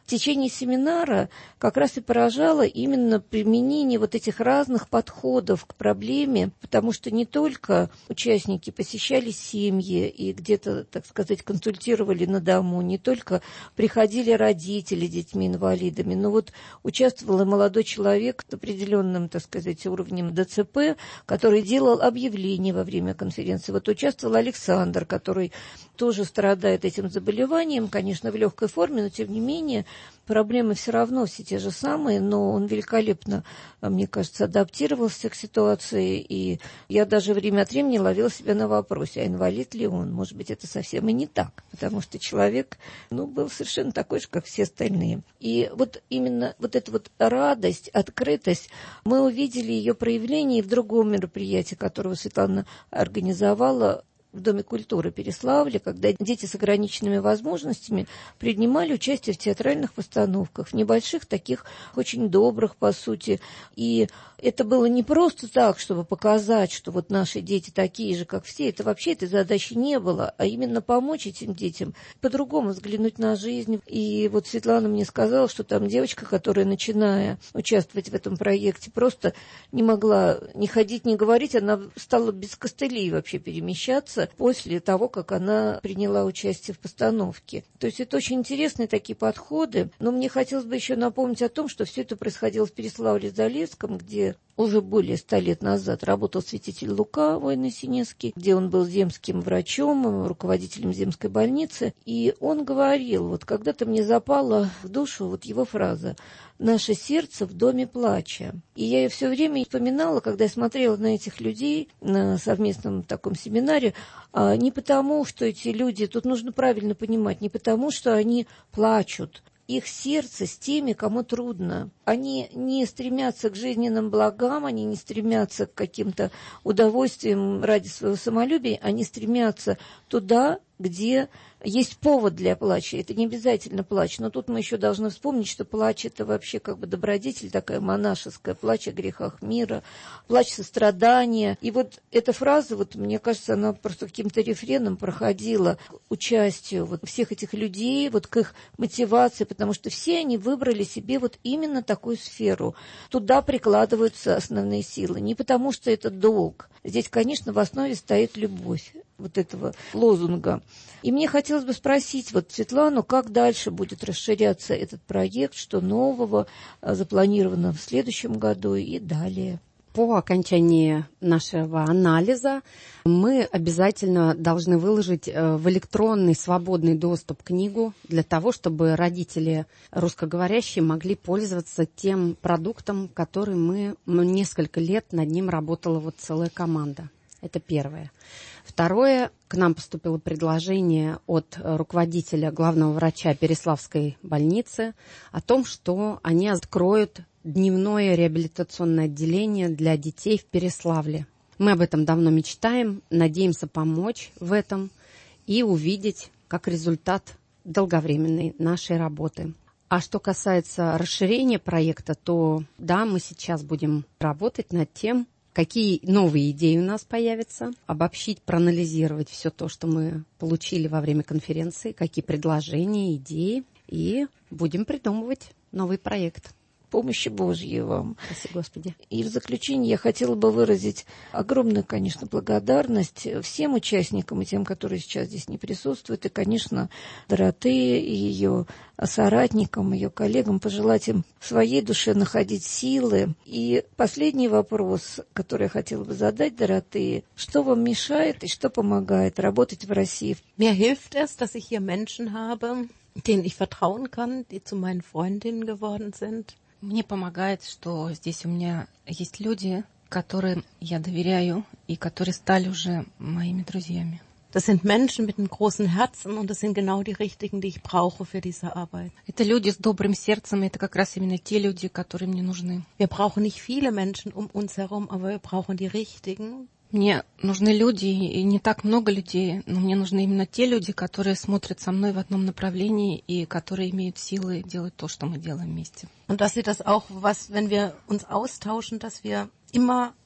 G: течение семинара как раз и поражало именно применение вот этих разных подходов к проблеме, потому что не только участники посещали семьи и где-то, так сказать, консультировали на дому, не только приходили родители с детьми-инвалидами, но вот участвовал и молодой человек с определенным, так сказать, уровнем ДЦП, который делал объявления во время конференции. Вот участвовал Александр, который тоже страдает этим заболеванием, конечно, в легкой форме, но тем не менее проблемы все равно все те же самые, но он великолепно, мне кажется, адаптировался к ситуации, и я даже время от времени ловила себя на вопросе, а инвалид ли он? Может быть, это совсем и не так, потому что человек, был совершенно такой же, как все остальные. И вот именно вот эта вот радость, открытость, мы увидели ее проявление и в другом мероприятии, которое Светлана организовала в Доме культуры Переславля, когда дети с ограниченными возможностями принимали участие в театральных постановках, в небольших таких, очень добрых, по сути. И это было не просто так, чтобы показать, что вот наши дети такие же, как все. Это вообще этой задачи не было, а именно помочь этим детям по-другому взглянуть на жизнь. И вот Светлана мне сказала, что там девочка, которая, начиная участвовать в этом проекте, просто не могла ни ходить, ни говорить, она стала без костылей вообще перемещаться после того, как она приняла участие в постановке. То есть это очень интересные такие подходы. Но мне хотелось бы еще напомнить о том, что все это происходило в Переславле-Залесском, где уже более 100 лет назад работал святитель Лука Войно-Синевский, где он был земским врачом, руководителем земской больницы. И он говорил, вот когда-то мне запала в душу вот его фраза: «Наше сердце в доме плача». И я ее все время вспоминала, когда я смотрела на этих людей на совместном таком семинаре, не потому, что эти люди, тут нужно правильно понимать, не потому, что они плачут. Их сердце с теми, кому трудно. Они не стремятся к жизненным благам, они не стремятся к каким-то удовольствиям ради своего самолюбия, они стремятся туда, где есть повод для плача. Это не обязательно плач, но тут мы еще должны вспомнить, что плач – это вообще как бы добродетель такая монашеская, плач о грехах мира, плач сострадания. И вот эта фраза, вот, мне кажется, она просто каким-то рефреном проходила к участию вот всех этих людей, вот к их мотивации, потому что все они выбрали себе вот именно такую сферу. Туда прикладываются основные силы. Не потому что это долг. Здесь, конечно, в основе стоит любовь вот этого лозунга. И мне хотелось бы спросить вот Светлану, как дальше будет расширяться этот проект, что нового запланировано в следующем году и далее.
H: По окончании нашего анализа мы обязательно должны выложить в электронный свободный доступ книгу для того, чтобы родители русскоговорящие могли пользоваться тем продуктом, который мы несколько лет над ним работала вот целая команда. Это первое. Второе, к нам поступило предложение от руководителя главного врача Переславской больницы о том, что они откроют дневное реабилитационное отделение для детей в Переславле. Мы об этом давно мечтаем, надеемся помочь в этом и увидеть как результат долговременной нашей работы. А что касается расширения проекта, то да, мы сейчас будем работать над тем, какие новые идеи у нас появятся, обобщить, проанализировать все то, что мы получили во время конференции, какие предложения, идеи, и будем придумывать новый проект.
G: Помощи Божьей вам.
H: Спасибо, Господи.
G: И в заключение я хотела бы выразить огромную, конечно, благодарность всем участникам и тем, которые сейчас здесь не присутствуют, и, конечно, Доротее и ее соратникам, ее коллегам, пожелать им в своей душе находить силы. И последний вопрос, который я хотела бы задать Доротее: что вам мешает и что помогает работать в России?
I: Mir hilft es, dass ich hier Menschen habe, denen ich vertrauen kann, die zu meinen Freundinnen geworden sind.
J: Мне помогает, что здесь у меня есть люди, которым я доверяю и которые стали уже моими друзьями.
I: Das sind Menschen mit einem großen Herzen und das sind genau die richtigen, die ich brauche für diese Arbeit.
J: Это люди с добрым сердцем, и это как раз именно те люди, которые мне нужны.
I: Wir brauchen nicht viele Menschen um uns herum, aber wir brauchen die richtigen.
J: Мне нужны люди, и не так много людей, но мне нужны именно те люди, которые смотрят со мной в одном направлении и которые имеют силы делать то, что мы делаем вместе.
I: Und dass sie das auch, wenn wir uns austauschen, dass wir immer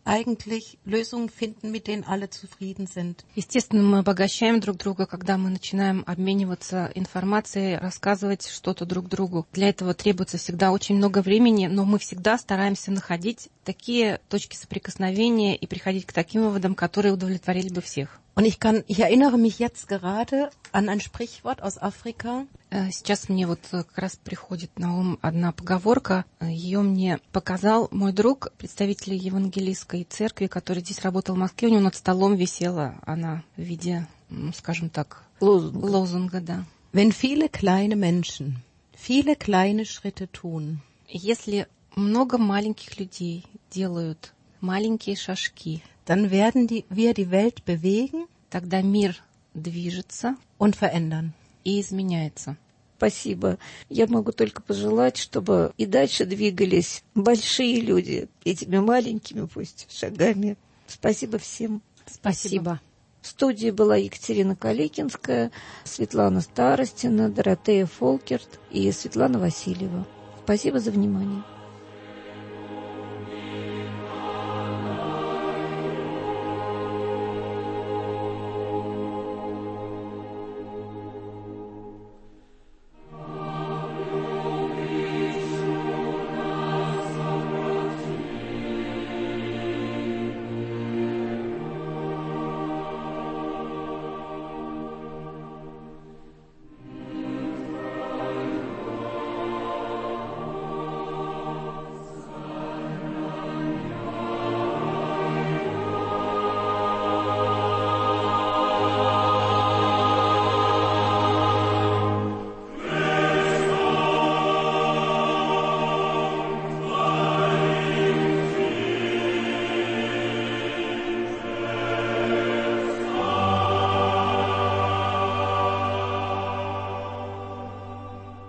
I: eigentlich Lösungen finden, mit denen alle zufrieden sind.
J: Естественно, мы обогащаем друг друга, когда мы начинаем обмениваться информацией, рассказывать что-то друг другу. Для этого требуется всегда очень много времени, но мы всегда стараемся находить такие точки соприкосновения и приходить к таким выводам, которые удовлетворили бы всех.
I: Und ich erinnere mich jetzt gerade an ein Sprichwort aus Afrika.
J: Сейчас мне вот как раз приходит на ум одна поговорка. Ее мне показал мой друг, представитель евангелийской церкви, который здесь работал в Москве. У него над столом висела она в виде, скажем так, лозунга, да.
I: Wenn viele kleine Menschen viele kleine Schritte tun.
J: Если много маленьких людей делают маленькие шажки,
I: dann werden wir die Welt bewegen,
J: тогда мир движется
I: und verändern.
J: И изменяется.
G: Спасибо. Я могу только пожелать, чтобы и дальше двигались большие люди этими маленькими пусть шагами. Спасибо всем.
J: Спасибо.
G: В студии была Екатерина Каликинская, Светлана Старостина, Доротея Фолкерт и Светлана Васильева. Спасибо за внимание.